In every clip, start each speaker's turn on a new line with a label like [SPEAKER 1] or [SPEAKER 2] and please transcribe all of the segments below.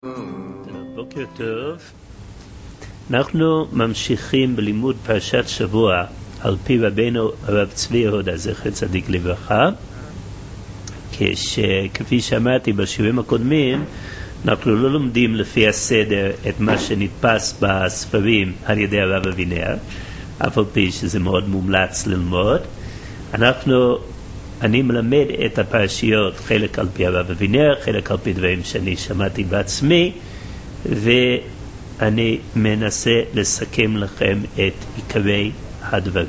[SPEAKER 1] בוקר טוב. אנחנו ממשיכים בלימוד פרשת שבוע על פי רבנו הרב צבי יהודה זכר צדיק לברכה. כפי שאמרתי בשיעורים הקודמים, אנחנו לא לומדים לפי הסדר את מה שנתפס בספרים על ידי הרב אבינר, אף על פי שזה מאוד מומלץ ללמוד. אני מלמד את הפרשיות, חלק על פי הרב אבינר, חלק על פי דברים שאני שמעתי בעצמי, ואני מנסה לסכם לכם את עיקרי הדברים.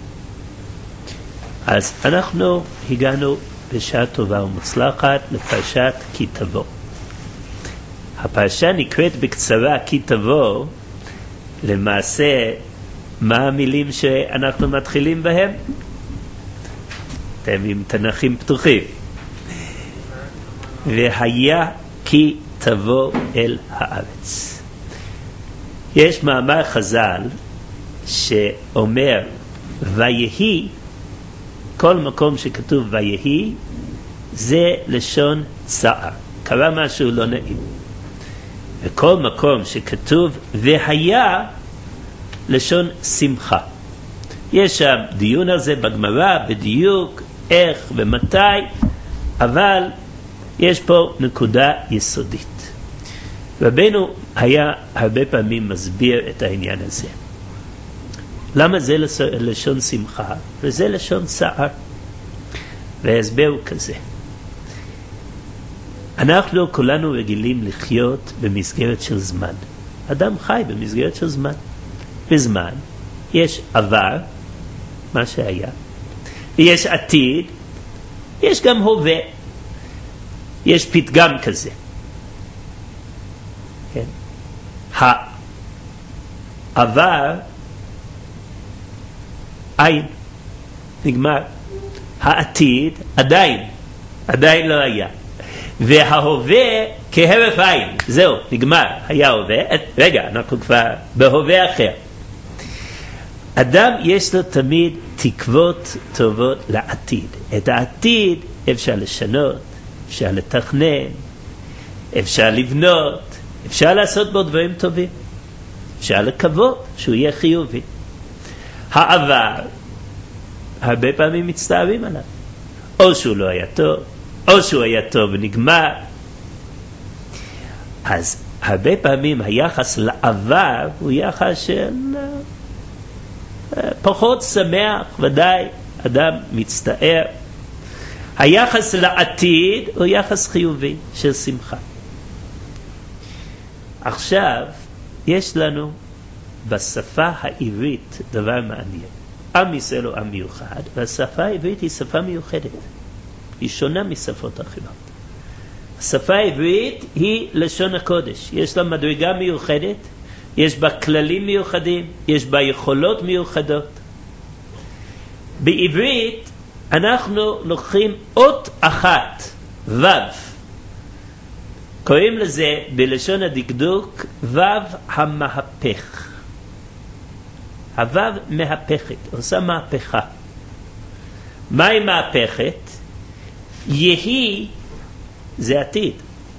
[SPEAKER 1] אז אנחנו הגענו בשעה טובה ומוצלחת לפרשת כי תבוא. הפרשה נקראת בקצרה כי תבוא. למעשה, מה המילים שאנחנו מתחילים בהם? אתם עם תנכים פתוחים. והיה כי תבוא אל הארץ. יש מאמר חז"ל שאומר ויהי, כל מקום שכתוב ויהי זה לשון צער, קרה משהו לא נעים. וכל מקום שכתוב והיה לשון שמחה. יש שם דיון על זה בגמרא בדיוק איך ומתי, אבל יש פה נקודה יסודית. רבנו היה הרבה פעמים מסביר את העניין הזה. למה זה לשון שמחה וזה לשון צער? וההסבר הוא כזה. אנחנו כולנו רגילים לחיות במסגרת של זמן. אדם חי במסגרת של זמן. בזמן יש עבר, מה שהיה, ויש עתיד, יש גם הווה. יש פתגם כזה. כן? העבר אין, נגמר. העתיד עדיין לא היה. וההווה כהרף עין, זהו, נגמר, היה הווה. רגע, אנחנו כבר בהווה אחר. אדם יש לו תמיד תקוות טובות לעתיד. את העתיד אפשר לשנות, אפשר לתכנן, אפשר לבנות, אפשר לעשות בו דברים טובים, אפשר לקוות שהוא יהיה חיובי. העבר, הרבה פעמים מצטערים עליו, או שהוא לא היה טוב, או שהוא היה טוב ונגמר. אז הרבה פעמים היחס לעבר הוא יחס של פחות שמח, ודאי אדם מצטער. היחס לעתיד הוא יחס חיובי של שמחה. עכשיו יש לנו בשפה העברית דבר מעניין. עם ישראל הוא עם מיוחד, והשפה העברית היא שפה מיוחדת. היא שונה משפות אחרות. השפה העברית היא לשון הקודש. יש לה מדרגה מיוחדת, יש בה כללים מיוחדים, יש בה יכולות מיוחדות. בעברית אנחנו לוקחים אות אחת, וו. קוראים לזה בלשון הדקדוק וו המהפך. הוו מהפכת, עושה מהפכה. מהי מהפכת? יהי זה עתיד.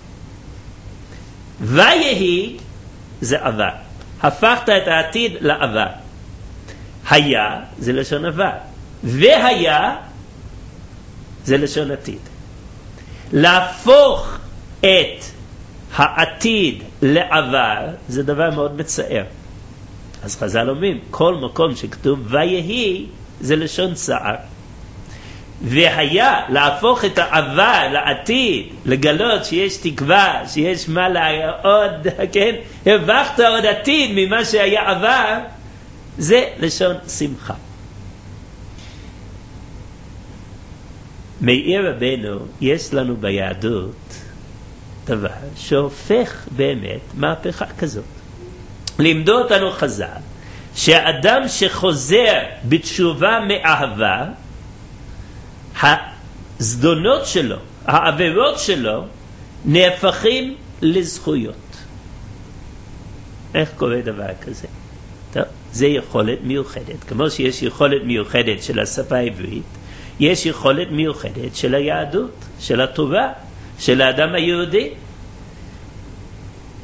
[SPEAKER 1] ויהי זה עבר. הפכת את העתיד לעבר. היה זה לשון עבר. והיה זה לשון עתיד. להפוך את העתיד לעבר זה דבר מאוד מצער. אז חז"ל אומרים, כל מקום שכתוב ויהי זה לשון צער. והיה, להפוך את העבר לעתיד, לגלות שיש תקווה, שיש מה עוד, כן? הרווחת עוד עתיד ממה שהיה עבר, זה לשון שמחה. מאיר רבנו, יש לנו ביהדות דבר שהופך באמת מהפכה כזאת. לימדו אותנו חז"ל, שהאדם שחוזר בתשובה מאהבה, הזדונות שלו, העבירות שלו, נהפכים לזכויות. איך קורה דבר כזה? טוב, זה יכולת מיוחדת. כמו שיש יכולת מיוחדת של השפה העברית, יש יכולת מיוחדת של היהדות, של התורה, של האדם היהודי.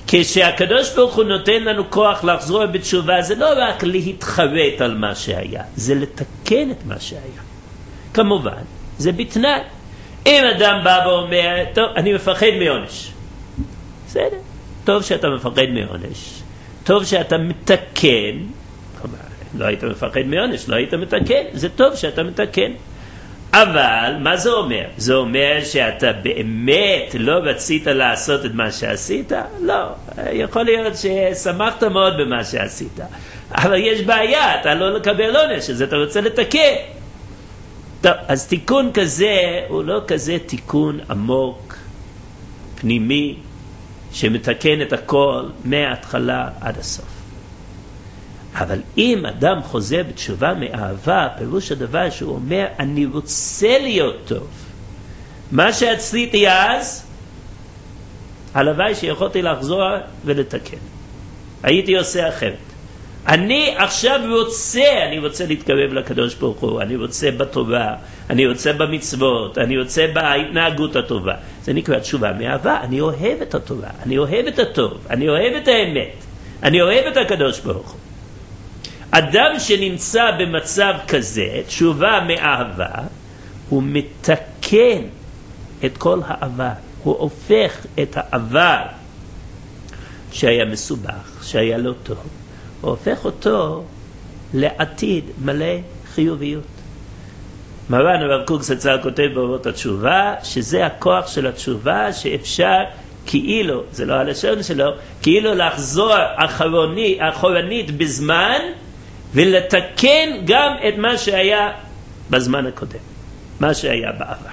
[SPEAKER 1] כשהקדוש ברוך הוא נותן לנו כוח לחזור בתשובה, זה לא רק להתחרט על מה שהיה, זה לתקן את מה שהיה. כמובן, זה בתנאי. אם אדם בא ואומר, טוב, אני מפחד מעונש. בסדר, טוב שאתה מפחד מעונש. טוב שאתה מתקן. לא היית מפחד מעונש, לא היית מתקן. זה טוב שאתה מתקן. אבל מה זה אומר? זה אומר שאתה באמת לא רצית לעשות את מה שעשית? לא. יכול להיות ששמחת מאוד במה שעשית. אבל יש בעיה, אתה לא לקבל עונש, אז אתה רוצה לתקן. טוב, אז תיקון כזה הוא לא כזה תיקון עמוק, פנימי, שמתקן את הכל מההתחלה עד הסוף. אבל אם אדם חוזר בתשובה מאהבה, פירוש הדבר שהוא אומר, אני רוצה להיות טוב. מה שעשיתי אז, הלוואי שיכולתי לחזור ולתקן. הייתי עושה אחרת. אני עכשיו אני רוצה להתקרב לקדוש ברוך הוא, אני רוצה בתורה, אני רוצה במצוות, אני רוצה בהתנהגות הטובה. זה נקרא תשובה מאהבה. אני אוהב את התורה, אני אוהב את הטוב, אני אוהב את האמת, אני אוהב את הקדוש ברוך הוא. אדם שנמצא במצב כזה, תשובה מאהבה, הוא מתקן את כל העבר. הוא הופך את העבר שהיה מסובך, שהיה לא טוב, הוא הופך אותו לעתיד מלא חיוביות. מרן הרב קוק זצ"ל כותב באורות התשובה, שזה הכוח של התשובה שאפשר כאילו, זה לא הלשון שלו, כאילו לחזור אחורנית בזמן, ולתקן גם את מה שהיה בזמן הקודם, מה שהיה בעבר.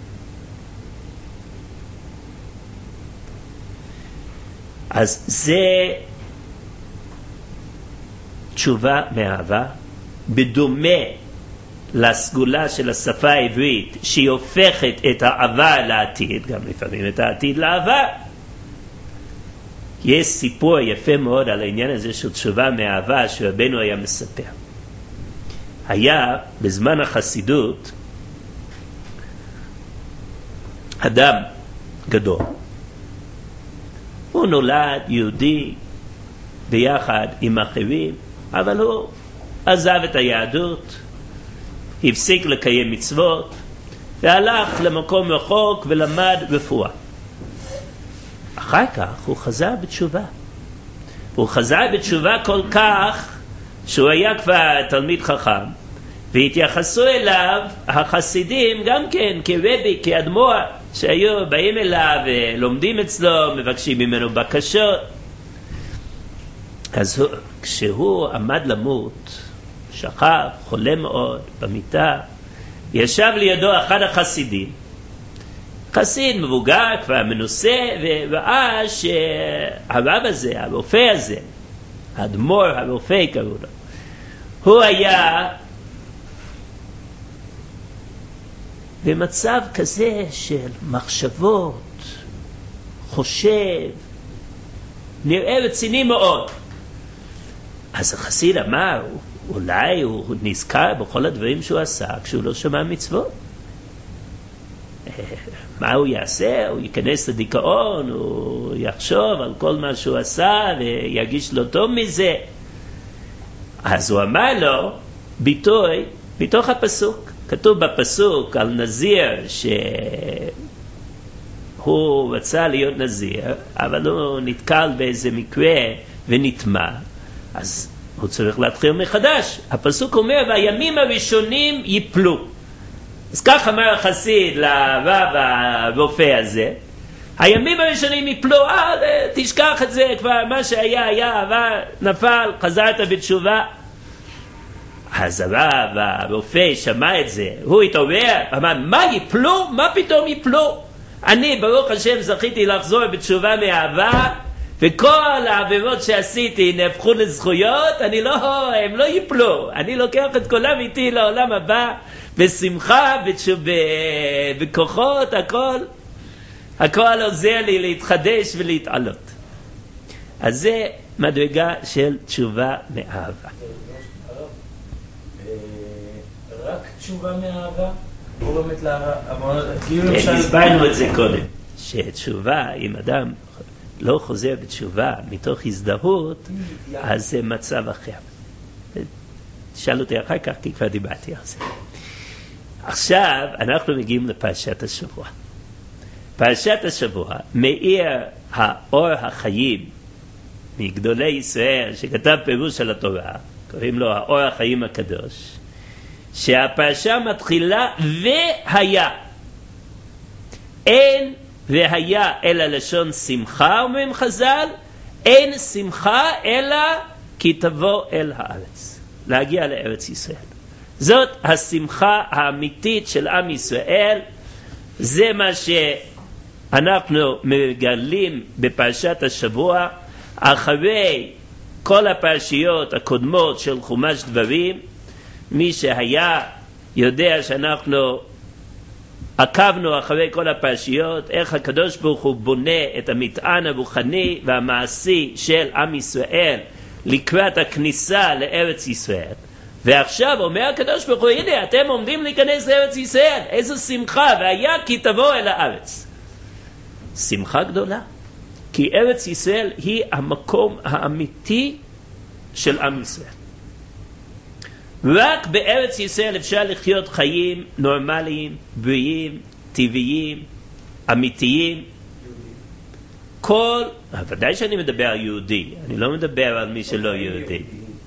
[SPEAKER 1] אז זה תשובה מאהבה, בדומה לסגולה של השפה העברית, שהיא הופכת את העבר לעתיד, גם לפעמים את העתיד לעבר. יש סיפור יפה מאוד על העניין הזה של תשובה מאהבה שרבנו היה מספר. היה בזמן החסידות אדם גדול. הוא נולד יהודי ביחד עם אחרים, אבל הוא עזב את היהדות, הפסיק לקיים מצוות, והלך למקום רחוק ולמד רפואה. אחר כך הוא חזר בתשובה. הוא חזר בתשובה כל כך שהוא היה כבר תלמיד חכם, והתייחסו אליו החסידים גם כן כרבי, כאדמו"ר, שהיו באים אליו ולומדים אצלו, מבקשים ממנו בקשות. אז כשהוא עמד למות, שכב, חולה מאוד, במיטה, ישב לידו אחד החסידים, חסיד מבוגר, כבר מנוסה, וראה שהרב הזה, הרופא הזה, האדמו"ר הרופא קראו לו, הוא היה במצב כזה של מחשבות, חושב, נראה רציני מאוד. אז החסיד אמר, אולי הוא נזכר בכל הדברים שהוא עשה כשהוא לא שמע מצוות. מה הוא יעשה? הוא ייכנס לדיכאון, הוא יחשוב על כל מה שהוא עשה וירגיש לא טוב מזה. אז הוא אמר לו ביטוי בתוך הפסוק. כתוב בפסוק על נזיר שהוא רצה להיות נזיר, אבל הוא נתקל באיזה מקרה ונטמע. אז הוא צריך להתחיל מחדש. הפסוק אומר, והימים הראשונים ייפלו. אז כך אמר החסיד לרב הרופא הזה, הימים הראשונים ייפלו, תשכח את זה, כבר מה שהיה היה, עבר, נפל, חזרת בתשובה. אז הרב הרופא שמע את זה, הוא התעורר, אמר, מה ייפלו? מה פתאום ייפלו? אני ברוך השם זכיתי לחזור בתשובה מאהבה, וכל העבירות שעשיתי נהפכו לזכויות, הם לא ייפלו. אני לוקח את כולם איתי לעולם הבא, בשמחה, בכוחות, הכל עוזר לי להתחדש ולהתעלות. אז זה מדרגה של תשובה מאהבה.
[SPEAKER 2] רק תשובה מאהבה? או באמת
[SPEAKER 1] הסברנו את זה קודם, שתשובה, אם אדם לא חוזר בתשובה מתוך הזדהות, אז זה מצב אחר. תשאל אותי אחר כך, כי כבר דיברתי על זה. עכשיו אנחנו מגיעים לפרשת השבוע. פרשת השבוע מאיר האור החיים מגדולי ישראל שכתב פירוש על התורה, קוראים לו האור החיים הקדוש, שהפרשה מתחילה והיה. אין והיה אלא לשון שמחה, אומרים חז"ל, אין שמחה אלא כי תבוא אל הארץ, להגיע לארץ ישראל. זאת השמחה האמיתית של עם ישראל, זה מה שאנחנו מגלים בפרשת השבוע, אחרי כל הפרשיות הקודמות של חומש דברים. מי שהיה יודע שאנחנו עקבנו אחרי כל הפרשיות, איך הקדוש ברוך הוא בונה את המטען הרוחני והמעשי של עם ישראל לקראת הכניסה לארץ ישראל. ועכשיו אומר הקדוש ברוך הוא, הנה אתם עומדים להיכנס לארץ ישראל, איזו שמחה, והיה כי תבוא אל הארץ. שמחה גדולה, כי ארץ ישראל היא המקום האמיתי של עם ישראל. רק בארץ ישראל אפשר לחיות חיים נורמליים, בריאים, טבעיים, אמיתיים. ודאי שאני מדבר על יהודי, אני לא מדבר על מי שלא יהודי.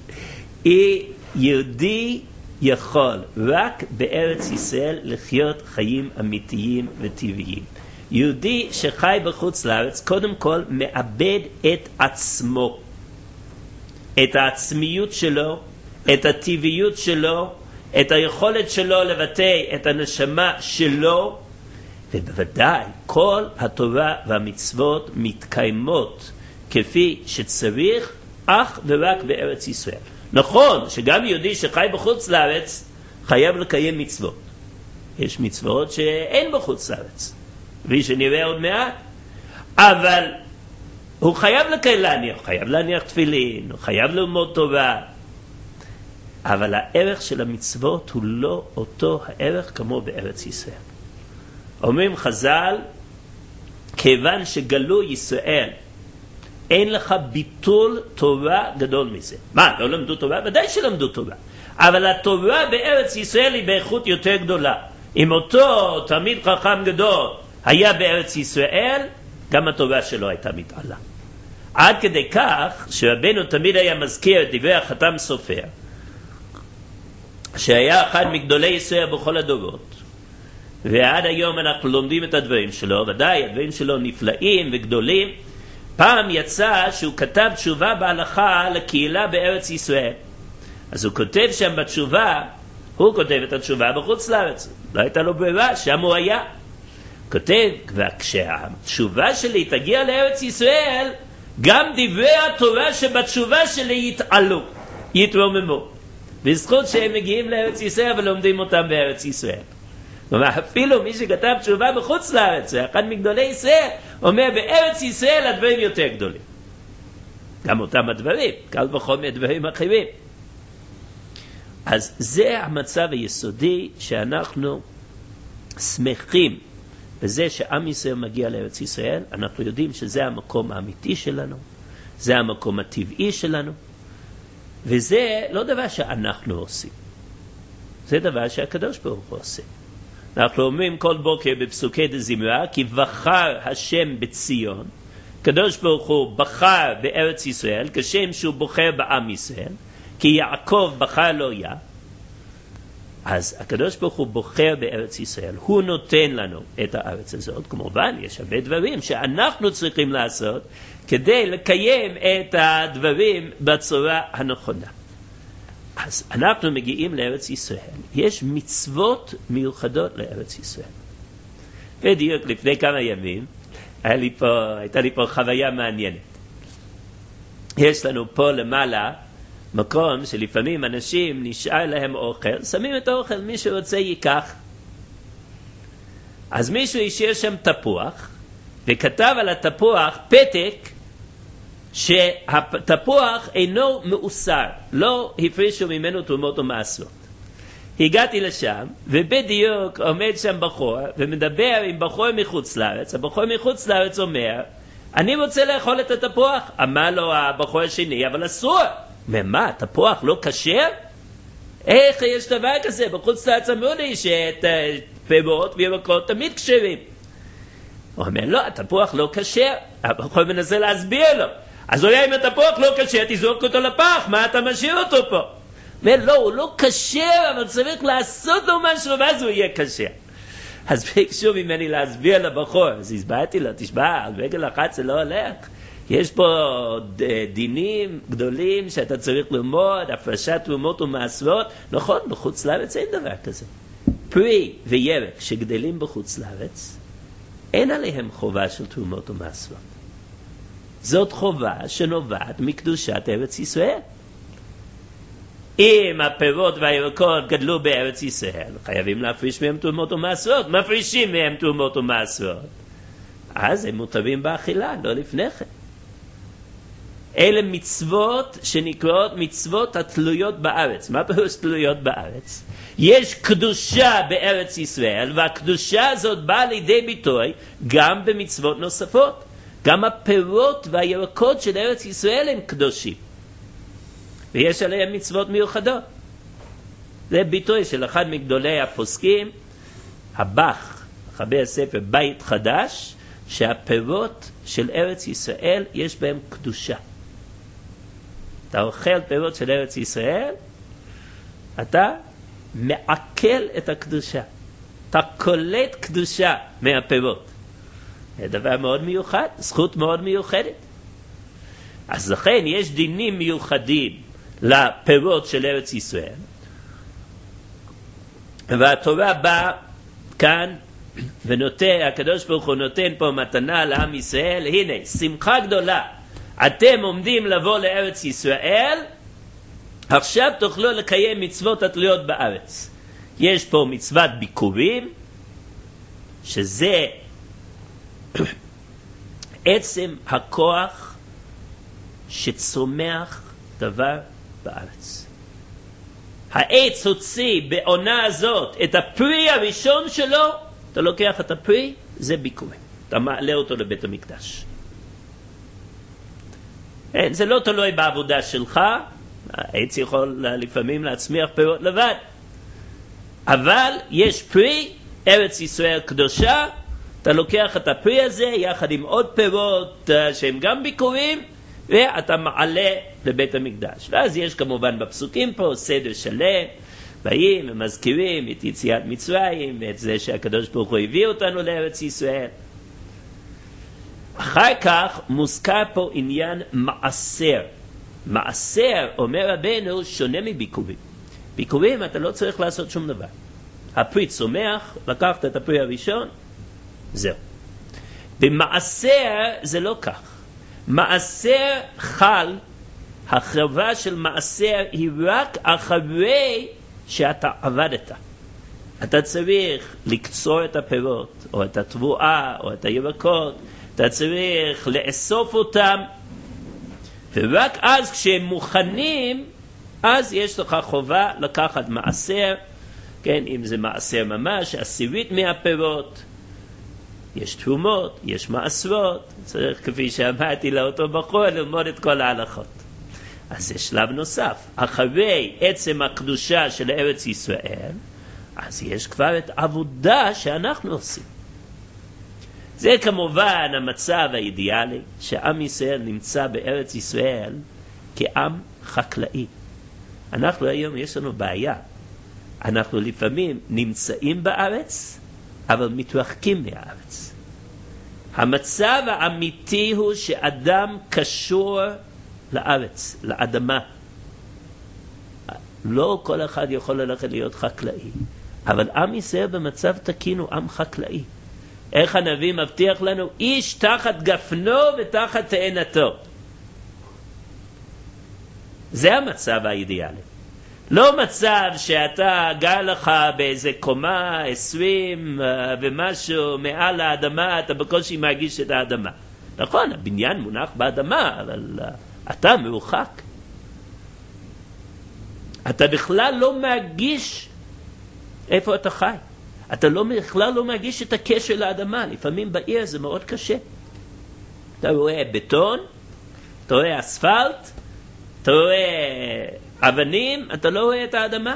[SPEAKER 1] יהודי יכול רק בארץ ישראל לחיות חיים אמיתיים וטבעיים. יהודי שחי בחוץ לארץ קודם כל מאבד את עצמו, את העצמיות שלו, את הטבעיות שלו, את היכולת שלו לבטא את הנשמה שלו, ובוודאי כל התורה והמצוות מתקיימות כפי שצריך אך ורק בארץ ישראל. נכון שגם יהודי שחי בחוץ לארץ חייב לקיים מצוות. יש מצוות שאין בחוץ לארץ, כפי שנראה עוד מעט, אבל הוא חייב להניח, הוא חייב להניח תפילין, הוא חייב ללמוד תורה, אבל הערך של המצוות הוא לא אותו הערך כמו בארץ ישראל. אומרים חז"ל, כיוון שגלו ישראל, אין לך ביטול תורה גדול מזה. מה, לא למדו תורה? ודאי שלמדו תורה. אבל התורה בארץ ישראל היא באיכות יותר גדולה. אם אותו תלמיד חכם גדול היה בארץ ישראל, גם התורה שלו הייתה מתעלה. עד כדי כך שרבנו תמיד היה מזכיר את דברי החתם סופר, שהיה אחד מגדולי ישראל בכל הדורות, ועד היום אנחנו לומדים את הדברים שלו, ודאי הדברים שלו נפלאים וגדולים. פעם יצא שהוא כתב תשובה בהלכה לקהילה בארץ ישראל, אז הוא כותב שם בתשובה, הוא כותב את התשובה בחוץ לארץ, לא הייתה לו ברירה, שם הוא היה כותב, כשהתשובה שלי תגיע לארץ ישראל, גם דברי התורה שבתשובה שלי יתרוממו, בזכות שהם מגיעים לארץ ישראל ולומדים אותם בארץ ישראל. כלומר, אפילו מי שכתב תשובה בחוץ לארץ, אחד מגדולי ישראל, אומר בארץ ישראל הדברים יותר גדולים. גם אותם הדברים, קל וחומר דברים אחרים. אז זה המצב היסודי שאנחנו שמחים בזה שעם ישראל מגיע לארץ ישראל. אנחנו יודעים שזה המקום האמיתי שלנו, זה המקום הטבעי שלנו, וזה לא דבר שאנחנו עושים, זה דבר שהקדוש ברוך הוא עושה. אנחנו אומרים כל בוקר בפסוקי דזמרה, כי בחר השם בציון, הקדוש ברוך הוא בחר בארץ ישראל כשם שהוא בוחר בעם ישראל, כי יעקב בחר לו יה. אז הקדוש ברוך הוא בוחר בארץ ישראל, הוא נותן לנו את הארץ הזאת. כמובן יש הרבה דברים שאנחנו צריכים לעשות כדי לקיים את הדברים בצורה הנכונה. אז אנחנו מגיעים לארץ ישראל, יש מצוות מיוחדות לארץ ישראל. בדיוק לפני כמה ימים הייתה לי פה חוויה מעניינת. יש לנו פה למעלה מקום שלפעמים אנשים נשאר להם אוכל, שמים את האוכל, מי שרוצה ייקח. אז מישהו השאיר שם תפוח וכתב על התפוח פתק שהתפוח אינו מאוסר, לא הפרישו ממנו תרומות ומעשרות. הגעתי לשם ובדיוק עומד שם בחור ומדבר עם בחור מחוץ לארץ. הבחור מחוץ לארץ אומר, אני רוצה לאכול את התפוח. אמר לו הבחור השני, אבל אסור. מה, תפוח לא כשר? איך יש דבר כזה? בחוץ לארץ אמרו לי שאת פירות וירקות תמיד כשרים. הוא אומר, לא, התפוח לא כשר. הבחור מנסה להסביר לו. אז אולי אם התפוח לא כשר, תזרוק אותו לפח, מה אתה משאיר אותו פה? אומר, לא, הוא לא כשר, אבל צריך לעשות לו משהו, ואז הוא יהיה כשר. אז ביקשו ממני להסביר לבחור, אז הסברתי לו, תשמע, על רגל אחת זה לא הולך. יש פה דינים גדולים שאתה צריך ללמוד, הפרשת תרומות ומעשרות. נכון, בחוץ לארץ אין דבר כזה. פרי וירק שגדלים בחוץ לארץ, אין עליהם חובה של תרומות ומעשרות. זאת חובה שנובעת מקדושת ארץ ישראל. אם הפירות והירקות גדלו בארץ ישראל, חייבים להפריש מהם תרומות ומעשרות. מפרישים מהם תרומות ומעשרות, אז הם מותרים באכילה, לא לפני כן. אלה מצוות שנקראות מצוות התלויות בארץ. מה פירוש תלויות בארץ? יש קדושה בארץ ישראל, והקדושה הזאת באה לידי ביטוי גם במצוות נוספות. גם הפירות והירקות של ארץ ישראל הם קדושים, ויש עליהם מצוות מיוחדות. זה ביטוי של אחד מגדולי הפוסקים, הבח, מחבר הספר בית חדש, שהפירות של ארץ ישראל יש בהם קדושה. אתה אוכל פירות של ארץ ישראל, אתה מעכל את הקדושה. אתה קולט קדושה מהפירות. זה דבר מאוד מיוחד, זכות מאוד מיוחדת. אז לכן יש דינים מיוחדים לפירות של ארץ ישראל. והתורה באה כאן ונותן, הקדוש ברוך הוא נותן פה מתנה לעם ישראל. הנה, שמחה גדולה. אתם עומדים לבוא לארץ ישראל, עכשיו תוכלו לקיים מצוות התלויות בארץ. יש פה מצוות ביקורים, שזה עצם הכוח שצומח דבר בארץ. העץ הוציא בעונה הזאת את הפרי הראשון שלו, אתה לוקח את הפרי, זה ביקורים. אתה מעלה אותו לבית המקדש. אין, זה לא תלוי בעבודה שלך, העץ יכול לפעמים להצמיח פירות לבד. אבל יש פרי, ארץ ישראל קדושה, אתה לוקח את הפרי הזה יחד עם עוד פירות שהם גם ביקורים, ואתה מעלה לבית המקדש. ואז יש כמובן בפסוקים פה סדר שלם, באים ומזכירים את יציאת מצרים, ואת זה שהקדוש ברוך הוא הביא אותנו לארץ ישראל. אחר כך מוזכר פה עניין מעשר. מעשר, אומר רבנו, שונה מביקורים. ביקורים אתה לא צריך לעשות שום דבר. הפרי צומח, לקחת את הפרי הראשון, זהו. במעשר זה לא כך. מעשר חל, החרבה של מעשר היא רק אחרי שאתה עבדת. אתה צריך לקצור את הפירות, או את התבואה, או את הירקות, אתה צריך לאסוף אותם, ורק אז כשהם מוכנים, אז יש לך חובה לקחת מעשר, כן, אם זה מעשר ממש, 10% מהפירות, יש תרומות, יש מעשרות, צריך כפי שאמרתי לאותו בחור ללמוד את כל ההלכות. אז זה שלב נוסף, אחרי עצם הקדושה של ארץ ישראל, אז יש כבר את העבודה שאנחנו עושים. זה כמובן המצב האידיאלי, שעם ישראל נמצא בארץ ישראל כעם חקלאי. אנחנו היום יש לנו בעיה. אנחנו לפעמים נמצאים בארץ, אבל מתרחקים מהארץ. המצב האמיתי הוא שאדם קשור לארץ, לאדמה. לא כל אחד יכול ללכת להיות חקלאי, אבל עם ישראל במצב תקין הוא עם חקלאי. איך הנביא מבטיח לנו? איש תחת גפנו ותחת תאנתו. זה המצב האידיאלי. לא מצב שאתה גר לך באיזה קומה 20 ומשהו מעל האדמה, אתה בקושי מרגיש את האדמה. נכון, הבניין מונח באדמה, אבל אתה מרוחק. אתה בכלל לא מרגיש איפה אתה חי. אתה בכלל לא מרגיש את הקשר לאדמה. לפעמים בעיר זה מאוד קשה. אתה רואה בטון, אתה רואה אספלט, אתה רואה אבנים, אתה לא רואה את האדמה.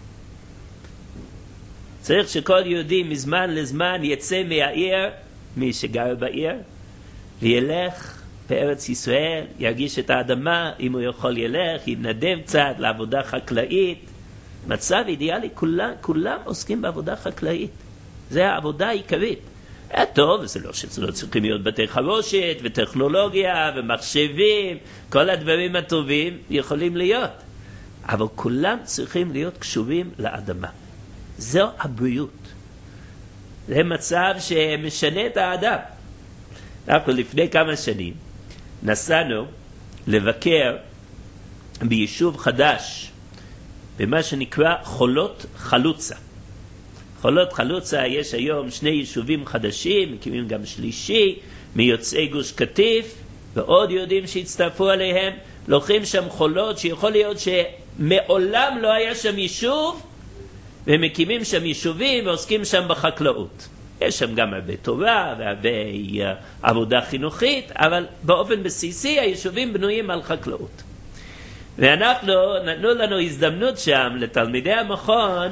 [SPEAKER 1] צריך שכל יהודי מזמן לזמן יצא מהעיר, מי שגר בעיר, וילך בארץ ישראל, ירגיש את האדמה, אם הוא יכול ילך, ינדב קצת לעבודה חקלאית. מצב אידיאלי, כולם עוסקים בעבודה חקלאית. זה העבודה העיקרית. טוב, זה לא שלא צריכים להיות בתי חרושת וטכנולוגיה ומחשבים, כל הדברים הטובים יכולים להיות. אבל כולם צריכים להיות קשורים לאדמה. זו הבריאות. זה מצב שמשנה את האדם. אנחנו לפני כמה שנים נסענו לבקר ביישוב חדש, במה שנקרא חולות חלוצה. חולות חלוצה, יש היום 2 יישובים חדשים, מקימים גם שלישי, מיוצאי גוש קטיף, ועוד יהודים שהצטרפו עליהם, לוקחים שם חולות שיכול להיות שמעולם לא היה שם יישוב, ומקימים שם יישובים ועוסקים שם בחקלאות. יש שם גם הרבה תורה והרבה עבודה חינוכית, אבל באופן בסיסי היישובים בנויים על חקלאות. ואנחנו, נתנו לנו הזדמנות שם לתלמידי המכון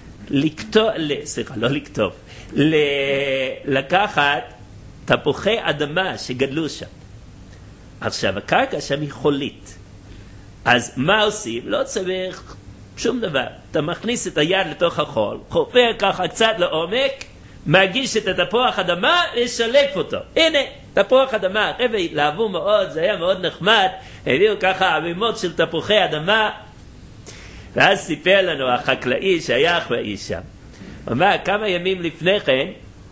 [SPEAKER 1] לקחת תפוחי אדמה שגדלו שם. עכשיו, הקרקע שם היא חולית. אז מה עושים? לא צריך שום דבר. אתה מכניס את היד לתוך החול, חופר ככה קצת לעומק, מגיש את התפוח אדמה ושלק אותו. הנה, תפוח אדמה. חבר'ה התלהבו מאוד, זה היה מאוד נחמד. הביאו ככה ערימות של תפוחי אדמה. ואז סיפר לנו החקלאי שהיה אחראי שם. הוא אמר, כמה ימים לפני כן,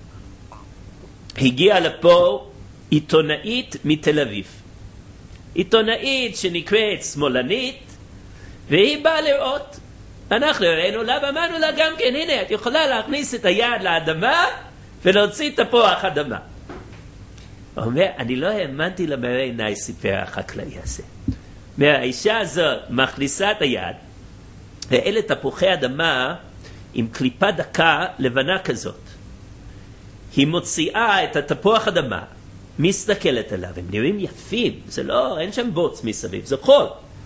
[SPEAKER 1] הגיעה לפה עיתונאית מתל אביב. עיתונאית שנקראת שמאלנית, והיא באה לראות. אנחנו ראינו לה ואמרנו לה גם כן, הנה, את יכולה להכניס את היד לאדמה ולהוציא תפוח אדמה. הוא אומר, אני לא האמנתי למראה עיניי, סיפר החקלאי הזה. האישה הזאת מכניסה את היד, ואלה תפוחי אדמה עם קליפה דקה לבנה כזאת. היא מוציאה את התפוח אדמה, מסתכלת עליו, הם נראים יפים, זה לא, אין שם בוץ מסביב, זה חול.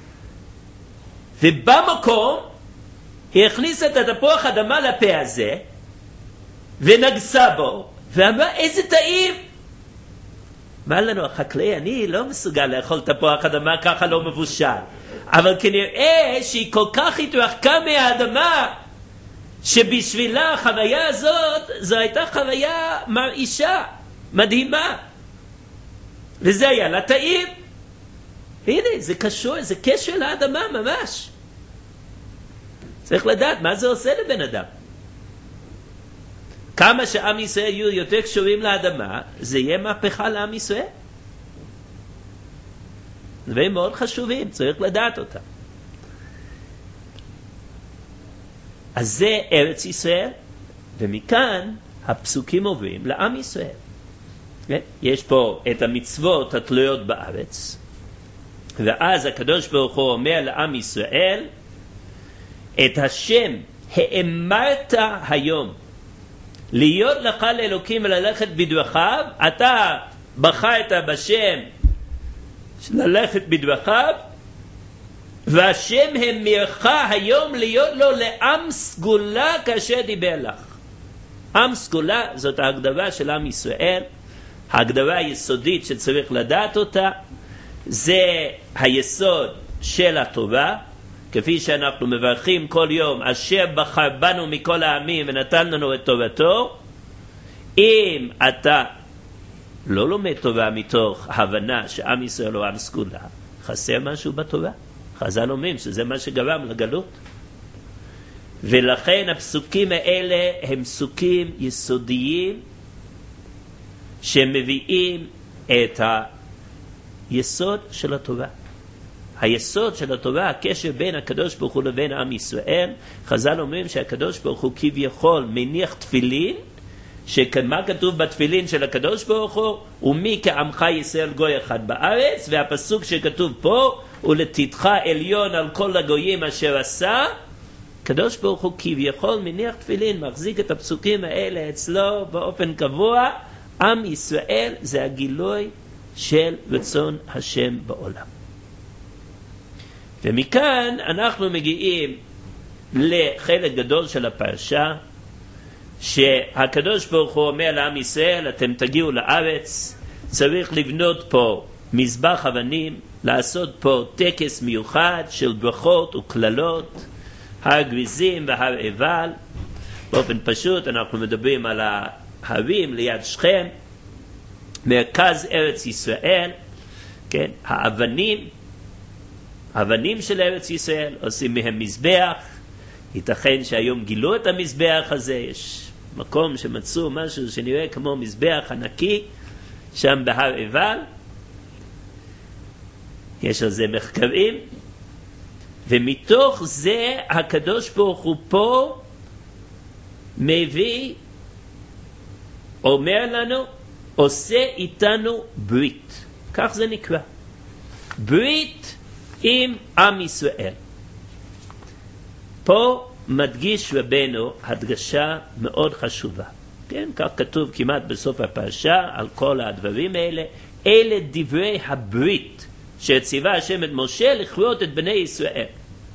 [SPEAKER 1] ובמקום, היא הכניסה את התפוח אדמה לפה הזה, ונגסה בו, ואמרה, איזה טעים! אמר לנו החקלאי, אני לא מסוגל לאכול תפוח אדמה ככה לא מבושל. אבל כנראה שהיא כל כך התרחקה מהאדמה, שבשבילה החוויה הזאת, זו הייתה חוויה מרעישה, מדהימה. וזה היה לה טעים. הנה, זה קשור, זה קשר לאדמה ממש. צריך לדעת מה זה עושה לבן אדם. כמה שעם ישראל יהיו יותר קשורים לאדמה, זה יהיה מהפכה לעם ישראל. דברים מאוד חשובים, צריך לדעת אותם. אז זה ארץ ישראל, ומכאן הפסוקים עוברים לעם ישראל. יש פה את המצוות התלויות בארץ, ואז הקדוש ברוך הוא אומר לעם ישראל, את השם האמרת היום, להיות לך לאלוקים וללכת בדרכיו, אתה בחרת בשם ללכת בדרכיו, והשם המרך היום להיות לו לעם סגולה כאשר דיבר לך. עם סגולה זאת ההגדרה של עם ישראל, ההגדרה היסודית שצריך לדעת אותה, זה היסוד של התורה, כפי שאנחנו מברכים כל יום, אשר בחר בנו מכל העמים ונתן לנו את תורתו. אם אתה לא לומד תורה מתוך הבנה שעם ישראל הוא עם סגולה, חסר משהו בתורה. חז"ל אומרים שזה מה שגרם לגלות. ולכן הפסוקים האלה הם פסוקים יסודיים שמביאים את היסוד של התורה. היסוד של התורה, הקשר בין הקדוש ברוך הוא לבין עם ישראל. חז"ל אומרים שהקדוש ברוך הוא כביכול מניח תפילין, שמה כתוב בתפילין של הקדוש ברוך הוא? ומי כעמך ישראל גוי אחד בארץ, והפסוק שכתוב פה, ולתתך עליון על כל הגויים אשר עשה. הקדוש ברוך הוא כביכול מניח תפילין, מחזיק את הפסוקים האלה אצלו באופן קבוע. עם ישראל זה הגילוי של רצון השם בעולם. ומכאן אנחנו מגיעים לחלק גדול של הפרשה, שהקדוש ברוך הוא אומר לעם ישראל, אתם תגיעו לארץ, צריך לבנות פה מזבח אבנים, לעשות פה טקס מיוחד של ברכות וכללות, הר גריזים והר עיבל. באופן פשוט אנחנו מדברים על ההרים ליד שכם, מרכז ארץ ישראל, כן? האבנים של ארץ ישראל, עושים מהם מזבח. ייתכן שהיום גילו את המזבח הזה, יש מקום שמצאו משהו שנראה כמו מזבח ענקי שם בהר עיבל, יש על זה מחקרים, ומתוך זה הקדוש ברוך הוא פה מביא, אומר לנו, עושה איתנו ברית. כך זה נקרא, ברית עם עם ישראל. פה מדגיש רבנו הדגשה מאוד חשובה, כן? כך כתוב כמעט בסוף הפרשה על כל הדברים האלה. אלה דברי הברית שהציווה השם את משה לכרות את בני ישראל.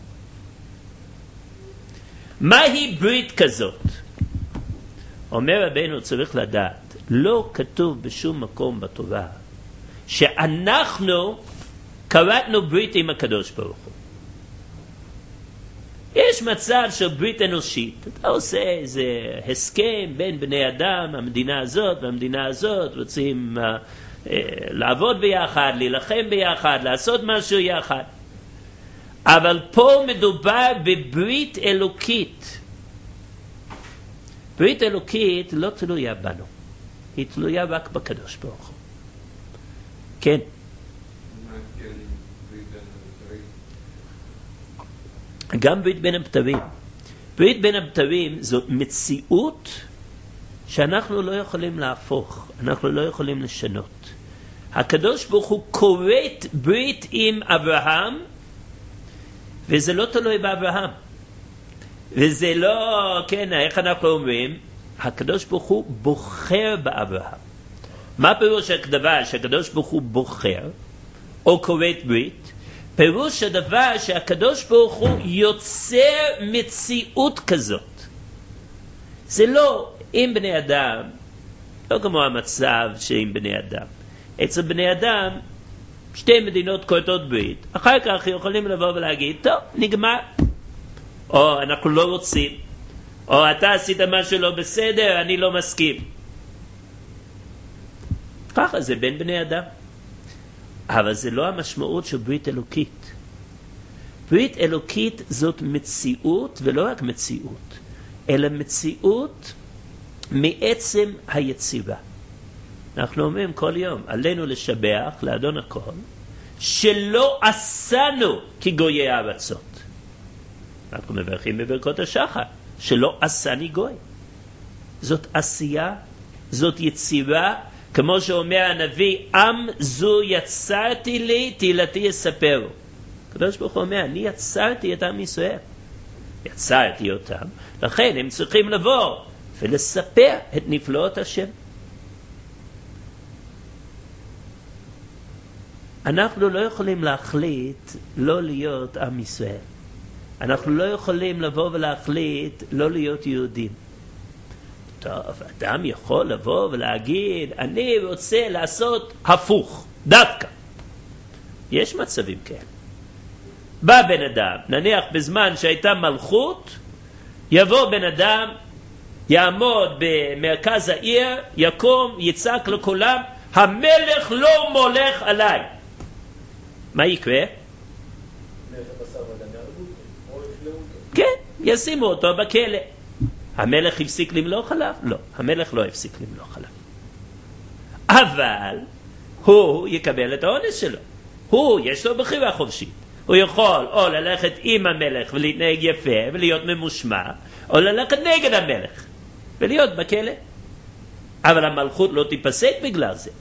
[SPEAKER 1] מהי ברית כזאת? אומר רבנו, צריך לדעת, לא כתוב בשום מקום בתורה שאנחנו קראנו ברית עם הקדוש ברוך הוא. יש מצב של ברית אנושית, אתה עושה איזה הסכם בין בני אדם, המדינה הזאת והמדינה הזאת, רוצים לעבוד ביחד, להילחם ביחד, לעשות משהו יחד. אבל פה מדובר בברית אלוקית. ברית אלוקית לא תלויה בנו, היא תלויה רק בקדוש ברוך הוא. כן. גם ברית בין הבתרים. ברית בין הבתרים זו מציאות שאנחנו לא יכולים להפוך, אנחנו לא יכולים לשנות. הקדוש ברוך הוא כורת ברית עם אברהם, וזה לא תלוי באברהם. וזה לא, כן, איך אנחנו אומרים? הקדוש ברוך הוא בוחר באברהם. מה פירוש הדבר שהקדוש ברוך הוא בוחר, או כורת ברית? פירוש הדבר שהקדוש ברוך הוא יוצר מציאות כזאת. זה לא עם בני אדם, לא כמו המצב שעם בני אדם. אצל בני אדם, שתי מדינות כורתות ברית, אחר כך יכולים לבוא ולהגיד, טוב, נגמר. או אנחנו לא רוצים, או אתה עשית משהו לא בסדר, אני לא מסכים. ככה זה בין בני אדם. אבל זה לא המשמעות של ברית אלוקית. ברית אלוקית זאת מציאות, ולא רק מציאות, אלא מציאות מעצם היצירה. אנחנו אומרים כל יום, עלינו לשבח לאדון הכל, שלא עשינו כגויי הארצות. אנחנו מברכים בברכות השחר, שלא עשני גוי. זאת עשייה, זאת יצירה, כמו שאומר הנביא, עם זו יצרתי לי, תהילתי יספרו. הקדוש ברוך הוא אומר, אני יצרתי את עם ישראל. יצרתי אותם, לכן הם צריכים לבוא ולספר את נפלאות השם. אנחנו לא יכולים להחליט לא להיות עם ישראל. אנחנו לא יכולים לבוא ולהחליט לא להיות יהודים. טוב, אדם יכול לבוא ולהגיד, אני רוצה לעשות הפוך, דווקא. יש מצבים כאלה. בא בן אדם, נניח בזמן שהייתה מלכות, יבוא בן אדם, יעמוד במרכז העיר, יקום, יצעק לכולם, המלך לא מולך עליי. מה יקרה? כן, ישימו אותו בכלא. המלך הפסיק למלוך עליו? לא, המלך לא הפסיק למלוך עליו. אבל הוא יקבל את העונש שלו. הוא, יש לו בחירה חופשית. הוא יכול או ללכת עם המלך ולהתנהג יפה ולהיות ממושמע, או ללכת נגד המלך ולהיות בכלא. אבל המלכות לא תיפסק בגלל זה.